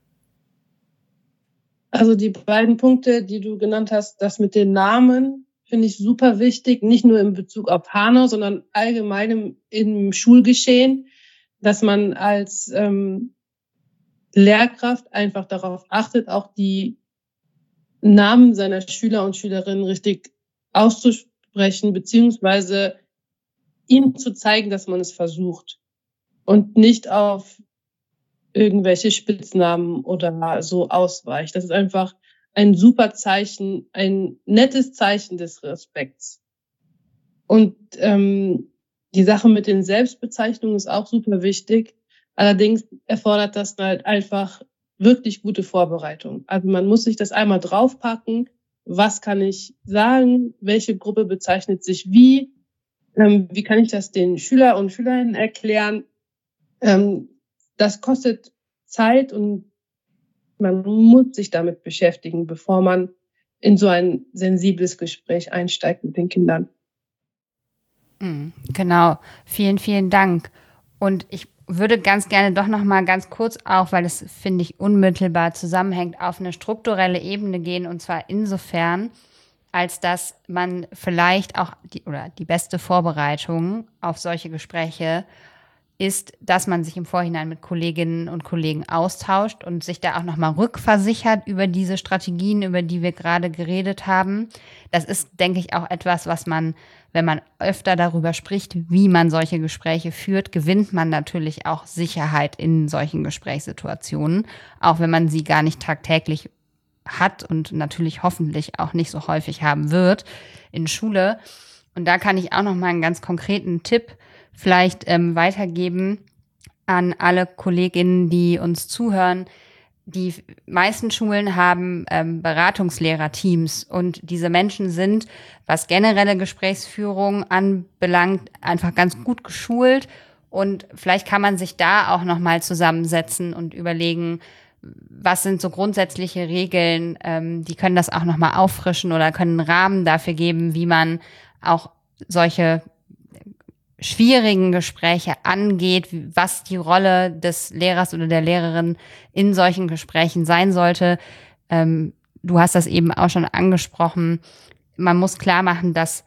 Also die beiden Punkte, die du genannt hast, das mit den Namen, finde ich super wichtig, nicht nur in Bezug auf Hanau, sondern allgemein im Schulgeschehen, dass man als Lehrkraft einfach darauf achtet, auch die Namen seiner Schüler und Schülerinnen richtig auszusprechen, beziehungsweise ihnen zu zeigen, dass man es versucht und nicht auf irgendwelche Spitznamen oder so ausweicht. Das ist einfach ein super Zeichen, ein nettes Zeichen des Respekts. Und die Sache mit den Selbstbezeichnungen ist auch super wichtig. Allerdings erfordert das halt einfach wirklich gute Vorbereitung. Also man muss sich das einmal draufpacken. Was kann ich sagen? Welche Gruppe bezeichnet sich wie? Wie kann ich das den Schüler und Schülerinnen erklären? Das kostet Zeit und man muss sich damit beschäftigen, bevor man in so ein sensibles Gespräch einsteigt mit den Kindern. Genau. Vielen, vielen Dank. Und ich würde ganz gerne doch noch mal ganz kurz auch, weil es, finde ich, unmittelbar zusammenhängt, auf eine strukturelle Ebene gehen. Und zwar insofern, als dass man vielleicht auch die beste Vorbereitung auf solche Gespräche ist, dass man sich im Vorhinein mit Kolleginnen und Kollegen austauscht und sich da auch nochmal rückversichert über diese Strategien, über die wir gerade geredet haben. Das ist, denke ich, auch etwas, was man, wenn man öfter darüber spricht, wie man solche Gespräche führt, gewinnt man natürlich auch Sicherheit in solchen Gesprächssituationen, auch wenn man sie gar nicht tagtäglich hat und natürlich hoffentlich auch nicht so häufig haben wird in Schule. Und da kann ich auch nochmal einen ganz konkreten Tipp vielleicht weitergeben an alle Kolleginnen, die uns zuhören. Die meisten Schulen haben Beratungslehrerteams und diese Menschen sind, was generelle Gesprächsführung anbelangt, einfach ganz gut geschult und vielleicht kann man sich da auch nochmal zusammensetzen und überlegen, was sind so grundsätzliche Regeln, die können das auch nochmal auffrischen oder können einen Rahmen dafür geben, wie man auch solche schwierigen Gespräche angeht, was die Rolle des Lehrers oder der Lehrerin in solchen Gesprächen sein sollte. Du hast das eben auch schon angesprochen. Man muss klar machen, dass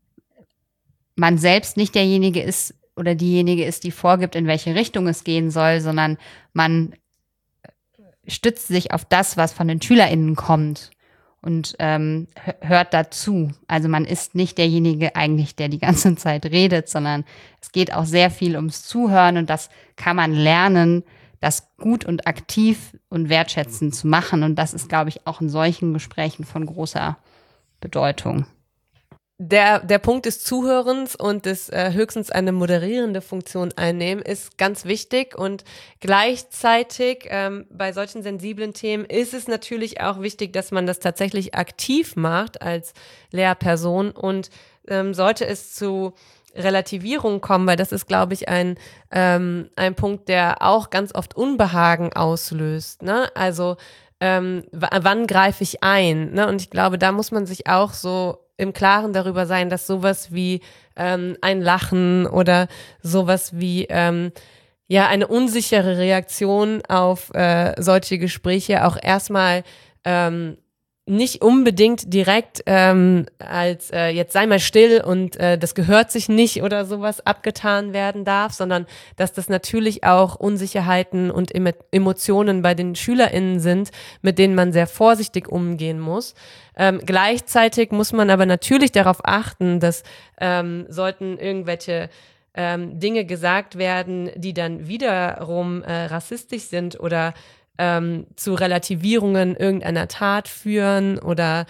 man selbst nicht derjenige ist oder diejenige ist, die vorgibt, in welche Richtung es gehen soll, sondern man stützt sich auf das, was von den SchülerInnen kommt und hört dazu. Also man ist nicht derjenige eigentlich, der die ganze Zeit redet, sondern es geht auch sehr viel ums Zuhören und das kann man lernen, das gut und aktiv und wertschätzend zu machen. Und das ist, glaube ich, auch in solchen Gesprächen von großer Bedeutung. Der Punkt des Zuhörens und des höchstens eine moderierende Funktion einnehmen ist ganz wichtig und gleichzeitig bei solchen sensiblen Themen ist es natürlich auch wichtig, dass man das tatsächlich aktiv macht als Lehrperson und sollte es zu Relativierung kommen, weil das ist, glaube ich, ein Punkt, der auch ganz oft Unbehagen auslöst, ne? Also wann greife ich ein? Ne? Und ich glaube, da muss man sich auch so im Klaren darüber sein, dass sowas wie ein Lachen oder sowas wie eine unsichere Reaktion auf solche Gespräche auch erstmal nicht unbedingt direkt als jetzt sei mal still und das gehört sich nicht oder sowas abgetan werden darf, sondern dass das natürlich auch Unsicherheiten und Emotionen bei den SchülerInnen sind, mit denen man sehr vorsichtig umgehen muss. Gleichzeitig muss man aber natürlich darauf achten, dass sollten irgendwelche Dinge gesagt werden, die dann wiederum rassistisch sind oder zu Relativierungen irgendeiner Tat führen oder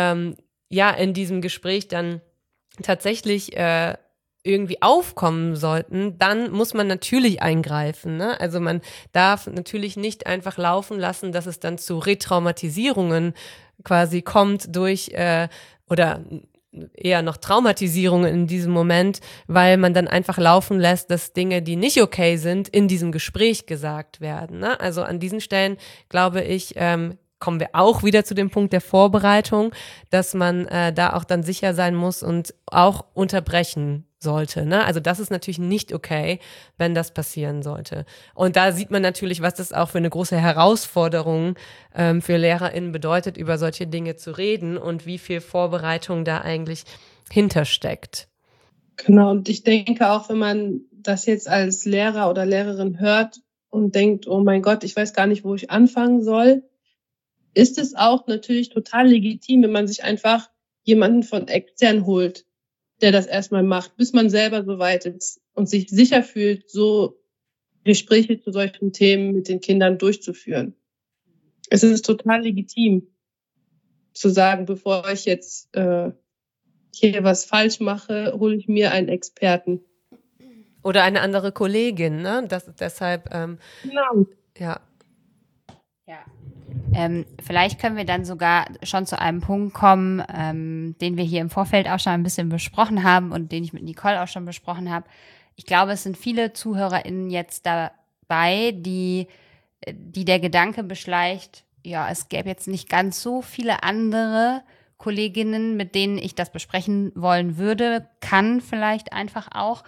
in diesem Gespräch dann tatsächlich irgendwie aufkommen sollten, dann muss man natürlich eingreifen, ne? Also man darf natürlich nicht einfach laufen lassen, dass es dann zu Retraumatisierungen quasi kommt durch oder eher noch Traumatisierungen in diesem Moment, weil man dann einfach laufen lässt, dass Dinge, die nicht okay sind, in diesem Gespräch gesagt werden, ne? Also an diesen Stellen, glaube ich, kommen wir auch wieder zu dem Punkt der Vorbereitung, dass man da auch dann sicher sein muss und auch unterbrechen sollte, ne? Also das ist natürlich nicht okay, wenn das passieren sollte. Und da sieht man natürlich, was das auch für eine große Herausforderung für LehrerInnen bedeutet, über solche Dinge zu reden und wie viel Vorbereitung da eigentlich hintersteckt. Genau, und ich denke auch, wenn man das jetzt als Lehrer oder Lehrerin hört und denkt, oh mein Gott, ich weiß gar nicht, wo ich anfangen soll, ist es auch natürlich total legitim, wenn man sich einfach jemanden von extern holt, der das erstmal macht, bis man selber so weit ist und sich sicher fühlt, so Gespräche zu solchen Themen mit den Kindern durchzuführen. Es ist total legitim zu sagen, bevor ich jetzt hier was falsch mache, hole ich mir einen Experten. Oder eine andere Kollegin, ne? Das ist deshalb, Genau. Ja. Vielleicht können wir dann sogar schon zu einem Punkt kommen, den wir hier im Vorfeld auch schon ein bisschen besprochen haben und den ich mit Nicole auch schon besprochen habe. Ich glaube, es sind viele ZuhörerInnen jetzt dabei, die der Gedanke beschleicht, ja, es gäbe jetzt nicht ganz so viele andere Kolleginnen, mit denen ich das besprechen wollen würde, kann vielleicht einfach auch,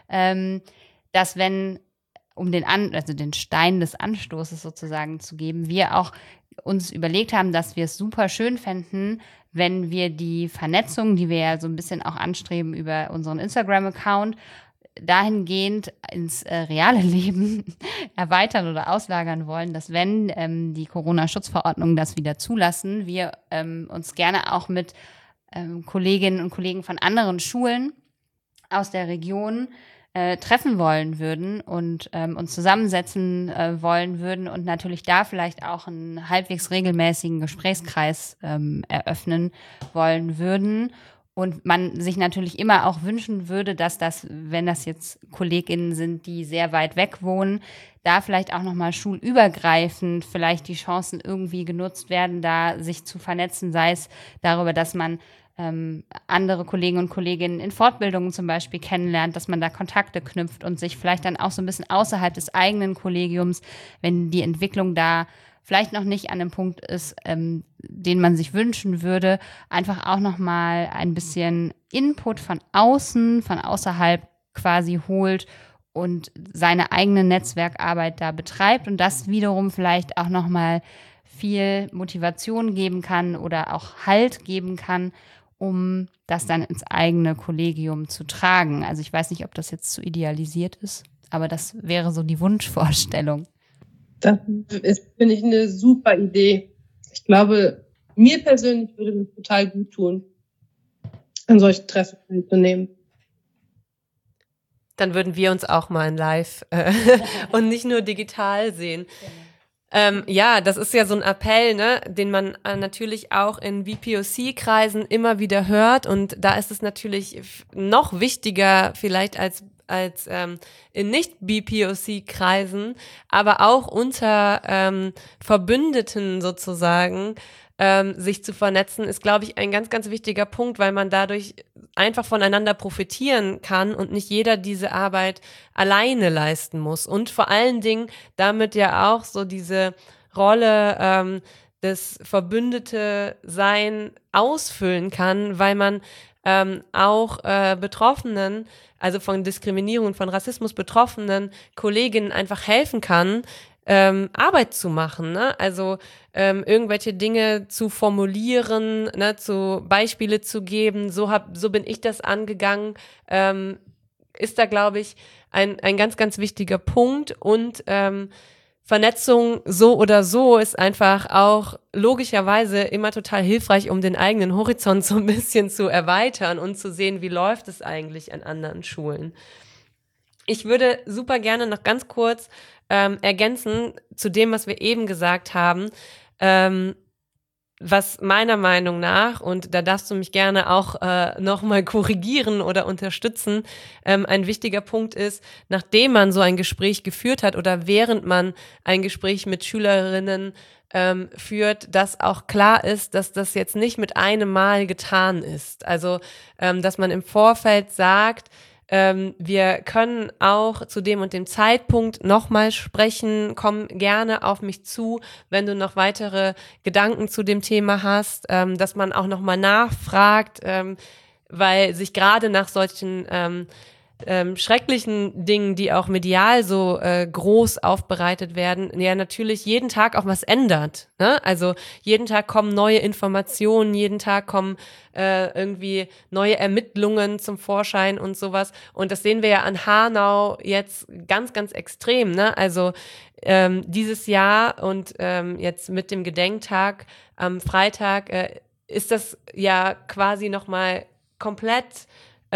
dass wenn, um den Stein des Anstoßes sozusagen zu geben, wir auch uns überlegt haben, dass wir es super schön fänden, wenn wir die Vernetzung, die wir ja so ein bisschen auch anstreben über unseren Instagram-Account, dahingehend ins reale Leben erweitern oder auslagern wollen, dass wenn die Corona-Schutzverordnungen das wieder zulassen, wir uns gerne auch mit Kolleginnen und Kollegen von anderen Schulen aus der Region treffen wollen würden und uns zusammensetzen wollen würden und natürlich da vielleicht auch einen halbwegs regelmäßigen Gesprächskreis eröffnen wollen würden. Und man sich natürlich immer auch wünschen würde, dass das, wenn das jetzt KollegInnen sind, die sehr weit weg wohnen, da vielleicht auch nochmal schulübergreifend vielleicht die Chancen irgendwie genutzt werden, da sich zu vernetzen, sei es darüber, dass man andere Kollegen und Kolleginnen in Fortbildungen zum Beispiel kennenlernt, dass man da Kontakte knüpft und sich vielleicht dann auch so ein bisschen außerhalb des eigenen Kollegiums, wenn die Entwicklung da vielleicht noch nicht an dem Punkt ist, den man sich wünschen würde, einfach auch nochmal ein bisschen Input von außen, von außerhalb quasi holt und seine eigene Netzwerkarbeit da betreibt und das wiederum vielleicht auch nochmal viel Motivation geben kann oder auch Halt geben kann, um das dann ins eigene Kollegium zu tragen. Also ich weiß nicht, ob das jetzt zu idealisiert ist, aber das wäre so die Wunschvorstellung. Das ist, finde ich, eine super Idee. Ich glaube, mir persönlich würde es total gut tun, an solchen Treffen teilzunehmen. Dann würden wir uns auch mal in live und nicht nur digital sehen. Ja, das ist ja so ein Appell, ne, den man natürlich auch in BPOC-Kreisen immer wieder hört und da ist es natürlich noch wichtiger vielleicht als in Nicht-BPOC-Kreisen, aber auch unter Verbündeten sozusagen, sich zu vernetzen, ist, glaube ich, ein ganz, ganz wichtiger Punkt, weil man dadurch einfach voneinander profitieren kann und nicht jeder diese Arbeit alleine leisten muss. Und vor allen Dingen damit ja auch so diese Rolle das Verbündete-Sein ausfüllen kann, weil man auch Betroffenen, also von Diskriminierung und von Rassismus betroffenen Kolleginnen einfach helfen kann, Arbeit zu machen, ne? Also irgendwelche Dinge zu formulieren, ne? Beispiele zu geben. So bin ich das angegangen. Ist da, glaube ich, ein ganz, ganz wichtiger Punkt. Und Vernetzung so oder so ist einfach auch logischerweise immer total hilfreich, um den eigenen Horizont so ein bisschen zu erweitern und zu sehen, wie läuft es eigentlich an anderen Schulen. Ich würde super gerne noch ganz kurz ergänzen zu dem, was wir eben gesagt haben, was meiner Meinung nach, und da darfst du mich gerne auch nochmal korrigieren oder unterstützen, ein wichtiger Punkt ist, nachdem man so ein Gespräch geführt hat oder während man ein Gespräch mit Schülerinnen führt, dass auch klar ist, dass das jetzt nicht mit einem Mal getan ist. Also, dass man im Vorfeld sagt, wir können auch zu dem und dem Zeitpunkt nochmal sprechen, komm gerne auf mich zu, wenn du noch weitere Gedanken zu dem Thema hast, dass man auch nochmal nachfragt, weil sich gerade nach solchen schrecklichen Dingen, die auch medial so groß aufbereitet werden, ja natürlich jeden Tag auch was ändert, ne? Also jeden Tag kommen neue Informationen, jeden Tag kommen irgendwie neue Ermittlungen zum Vorschein und sowas. Und das sehen wir ja an Hanau jetzt ganz, ganz extrem, ne? Also dieses Jahr und jetzt mit dem Gedenktag am Freitag ist das ja quasi nochmal komplett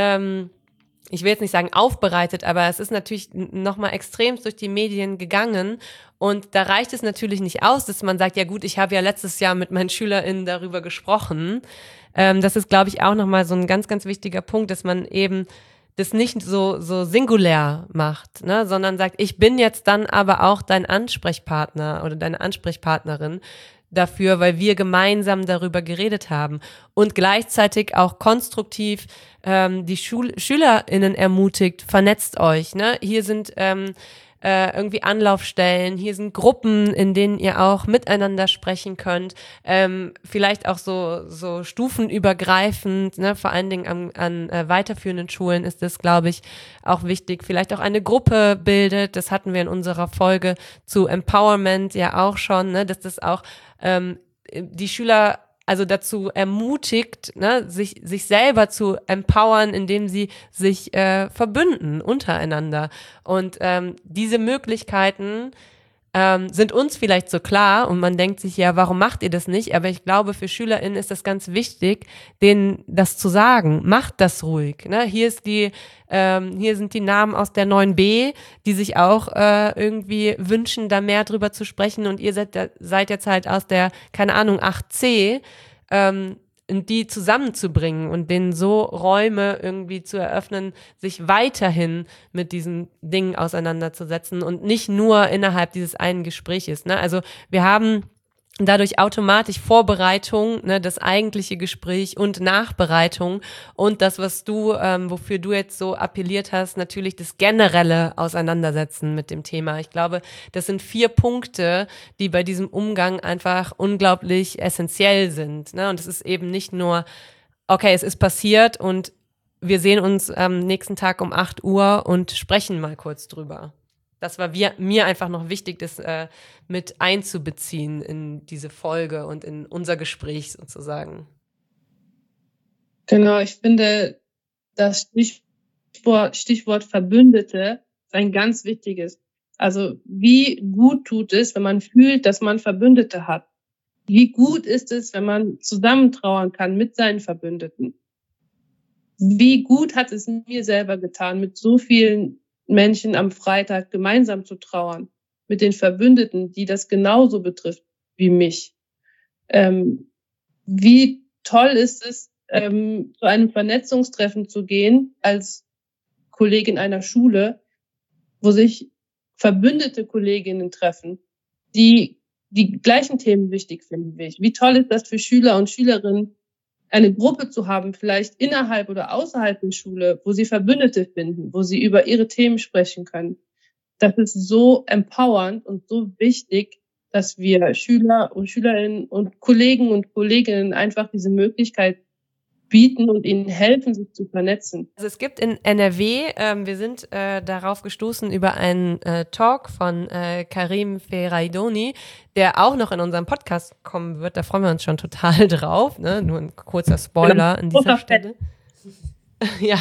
ich will jetzt nicht sagen aufbereitet, aber es ist natürlich nochmal extrem durch die Medien gegangen. Und da reicht es natürlich nicht aus, dass man sagt, ja gut, ich habe ja letztes Jahr mit meinen SchülerInnen darüber gesprochen. Das ist, glaube ich, auch nochmal so ein ganz, ganz wichtiger Punkt, dass man eben das nicht so singulär macht, ne, sondern sagt, ich bin jetzt dann aber auch dein Ansprechpartner oder deine Ansprechpartnerin dafür, weil wir gemeinsam darüber geredet haben und gleichzeitig auch konstruktiv die SchülerInnen ermutigt, vernetzt euch, ne? Hier sind irgendwie Anlaufstellen, hier sind Gruppen, in denen ihr auch miteinander sprechen könnt, vielleicht auch so stufenübergreifend, ne? Vor allen Dingen an weiterführenden Schulen ist das, glaube ich, auch wichtig, vielleicht auch eine Gruppe bildet, das hatten wir in unserer Folge zu Empowerment ja auch schon, ne? Dass das auch die Schüler also dazu ermutigt, ne, sich selber zu empowern, indem sie sich verbünden untereinander. Und diese Möglichkeiten sind uns vielleicht so klar und man denkt sich, ja, warum macht ihr das nicht? Aber ich glaube, für SchülerInnen ist das ganz wichtig, denen das zu sagen. Macht das ruhig. Ne? Hier sind die Namen aus der 9b, die sich auch irgendwie wünschen, da mehr drüber zu sprechen. Und ihr seid jetzt halt aus der, keine Ahnung, 8c, die zusammenzubringen und denen so Räume irgendwie zu eröffnen, sich weiterhin mit diesen Dingen auseinanderzusetzen und nicht nur innerhalb dieses einen Gespräches. Ne? Also wir haben dadurch automatisch Vorbereitung, ne, das eigentliche Gespräch und Nachbereitung und das, was du, wofür du jetzt so appelliert hast, natürlich das generelle Auseinandersetzen mit dem Thema. Ich glaube, das sind 4 Punkte, die bei diesem Umgang einfach unglaublich essentiell sind, ne? Und es ist eben nicht nur, okay, es ist passiert und wir sehen uns am nächsten Tag um 8 Uhr und sprechen mal kurz drüber. Das war mir einfach noch wichtig, das mit einzubeziehen in diese Folge und in unser Gespräch sozusagen. Genau, ich finde, das Stichwort Verbündete ist ein ganz wichtiges. Also wie gut tut es, wenn man fühlt, dass man Verbündete hat? Wie gut ist es, wenn man zusammen trauern kann mit seinen Verbündeten? Wie gut hat es mir selber getan, mit so vielen Menschen am Freitag gemeinsam zu trauern, mit den Verbündeten, die das genauso betrifft wie mich. Wie toll ist es, zu einem Vernetzungstreffen zu gehen als Kollegin einer Schule, wo sich verbündete Kolleginnen treffen, die die gleichen Themen wichtig finden wie ich. Wie toll ist das für Schüler und Schülerinnen, eine Gruppe zu haben, vielleicht innerhalb oder außerhalb der Schule, wo sie Verbündete finden, wo sie über ihre Themen sprechen können. Das ist so empowernd und so wichtig, dass wir Schüler und Schülerinnen und Kolleginnen einfach diese Möglichkeit bieten und ihnen helfen, sich zu vernetzen. Also es gibt in NRW, wir sind darauf gestoßen über einen Talk von Karim Ferraidoni, der auch noch in unserem Podcast kommen wird. Da freuen wir uns schon total drauf. Ne? Nur ein kurzer Spoiler an dieser Stelle. Ja.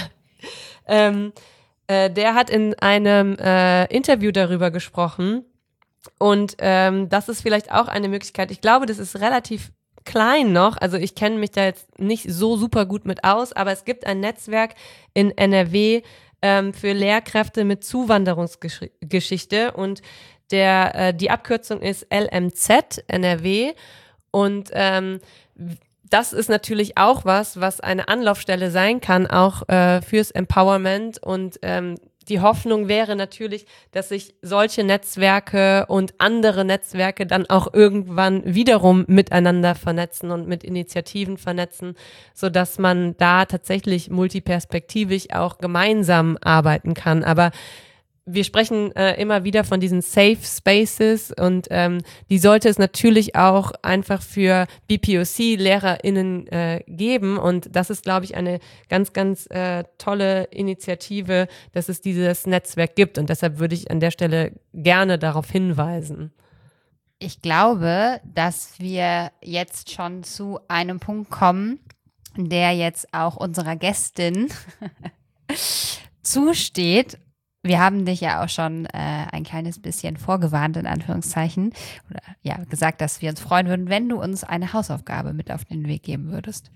Der hat in einem Interview darüber gesprochen. Und das ist vielleicht auch eine Möglichkeit. Ich glaube, das ist relativ klein noch, also ich kenne mich da jetzt nicht so super gut mit aus, aber es gibt ein Netzwerk in NRW für Lehrkräfte mit Zuwanderungsgeschichte und die Abkürzung ist LMZ NRW und das ist natürlich auch was eine Anlaufstelle sein kann, auch fürs Empowerment und die Hoffnung wäre natürlich, dass sich solche Netzwerke und andere Netzwerke dann auch irgendwann wiederum miteinander vernetzen und mit Initiativen vernetzen, sodass man da tatsächlich multiperspektivisch auch gemeinsam arbeiten kann. Aber wir sprechen immer wieder von diesen Safe Spaces und die sollte es natürlich auch einfach für BPOC-LehrerInnen geben und das ist, glaube ich, eine ganz, ganz tolle Initiative, dass es dieses Netzwerk gibt und deshalb würde ich an der Stelle gerne darauf hinweisen. Ich glaube, dass wir jetzt schon zu einem Punkt kommen, der jetzt auch unserer Gästin zusteht. Wir haben dich ja auch schon ein kleines bisschen vorgewarnt, in Anführungszeichen, oder ja, gesagt, dass wir uns freuen würden, wenn du uns eine Hausaufgabe mit auf den Weg geben würdest.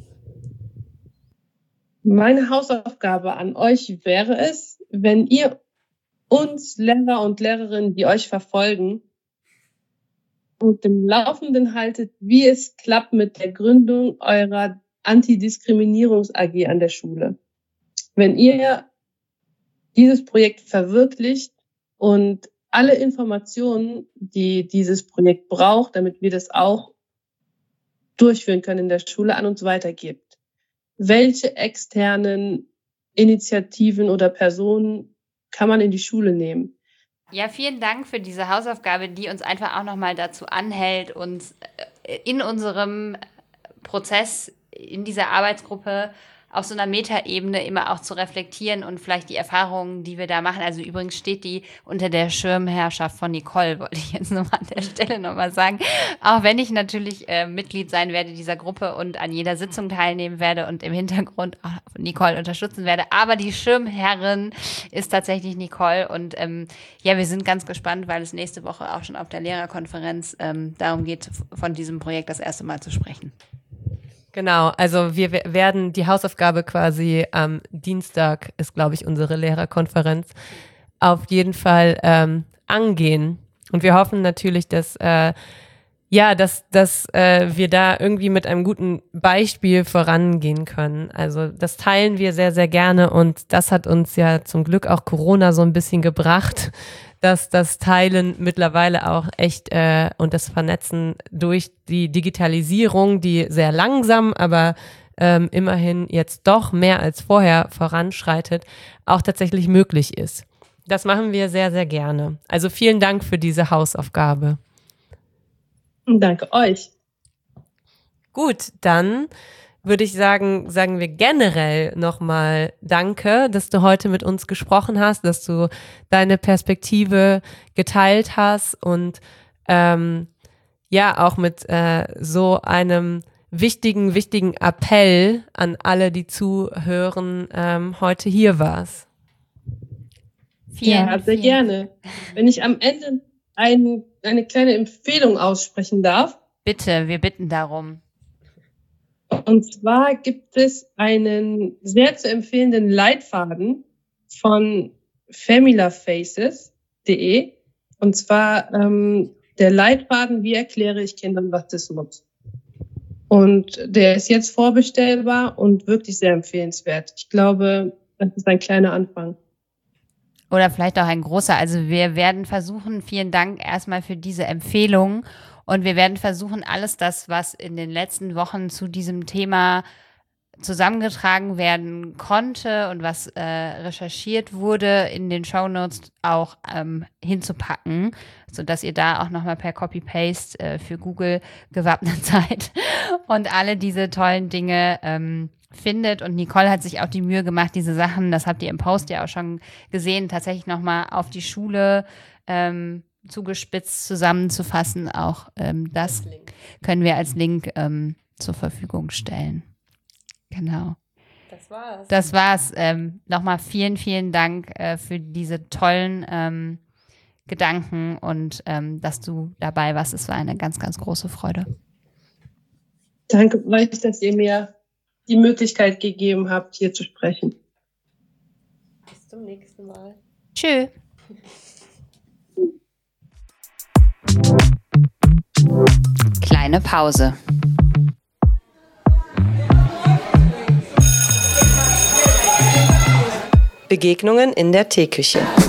Meine Hausaufgabe an euch wäre es, wenn ihr uns Lehrer und Lehrerinnen, die euch verfolgen, und im Laufenden haltet, wie es klappt mit der Gründung eurer Antidiskriminierungs-AG an der Schule. Wenn ihr dieses Projekt verwirklicht und alle Informationen, die dieses Projekt braucht, damit wir das auch durchführen können in der Schule, an uns weitergibt. Welche externen Initiativen oder Personen kann man in die Schule nehmen? Ja, vielen Dank für diese Hausaufgabe, die uns einfach auch nochmal dazu anhält, uns in unserem Prozess, in dieser Arbeitsgruppe auf so einer Metaebene immer auch zu reflektieren und vielleicht die Erfahrungen, die wir da machen. Also übrigens steht die unter der Schirmherrschaft von Nicole, wollte ich jetzt nochmal an der Stelle nochmal sagen. Auch wenn ich natürlich Mitglied sein werde dieser Gruppe und an jeder Sitzung teilnehmen werde und im Hintergrund auch Nicole unterstützen werde. Aber die Schirmherrin ist tatsächlich Nicole. Und ja, wir sind ganz gespannt, weil es nächste Woche auch schon auf der Lehrerkonferenz darum geht, von diesem Projekt das erste Mal zu sprechen. Genau, also wir werden die Hausaufgabe quasi am Dienstag, ist glaube ich unsere Lehrerkonferenz, auf jeden Fall angehen. Und wir hoffen natürlich, dass wir da irgendwie mit einem guten Beispiel vorangehen können. Also das teilen wir sehr, sehr gerne und das hat uns ja zum Glück auch Corona so ein bisschen gebracht, dass das Teilen mittlerweile auch echt und das Vernetzen durch die Digitalisierung, die sehr langsam, aber immerhin jetzt doch mehr als vorher voranschreitet, auch tatsächlich möglich ist. Das machen wir sehr, sehr gerne. Also vielen Dank für diese Hausaufgabe. Danke euch. Gut, dann würde ich sagen wir generell nochmal Danke, dass du heute mit uns gesprochen hast, dass du deine Perspektive geteilt hast und auch mit so einem wichtigen Appell an alle, die zuhören, heute hier warst. Ja, sehr gerne. Wenn ich am Ende eine kleine Empfehlung aussprechen darf. Bitte, wir bitten darum. Und zwar gibt es einen sehr zu empfehlenden Leitfaden von familyfaces.de. Und zwar der Leitfaden, wie erkläre ich Kindern Rassismus. Und der ist jetzt vorbestellbar und wirklich sehr empfehlenswert. Ich glaube, das ist ein kleiner Anfang. Oder vielleicht auch ein großer. Also wir werden versuchen, vielen Dank erstmal für diese Empfehlung. Und wir werden versuchen, alles das, was in den letzten Wochen zu diesem Thema zusammengetragen werden konnte und was recherchiert wurde, in den Shownotes auch hinzupacken, sodass ihr da auch nochmal per Copy-Paste für Google gewappnet seid und alle diese tollen Dinge findet. Und Nicole hat sich auch die Mühe gemacht, diese Sachen, das habt ihr im Post ja auch schon gesehen, tatsächlich nochmal auf die Schule zugespitzt zusammenzufassen. Auch das können wir als Link zur Verfügung stellen. Genau. Das war's. Nochmal vielen, vielen Dank für diese tollen Gedanken und dass du dabei warst. Es war eine ganz, ganz große Freude. Danke euch, dass ihr mir die Möglichkeit gegeben habt, hier zu sprechen. Bis zum nächsten Mal. Tschö. Kleine Pause. Begegnungen in der Teeküche.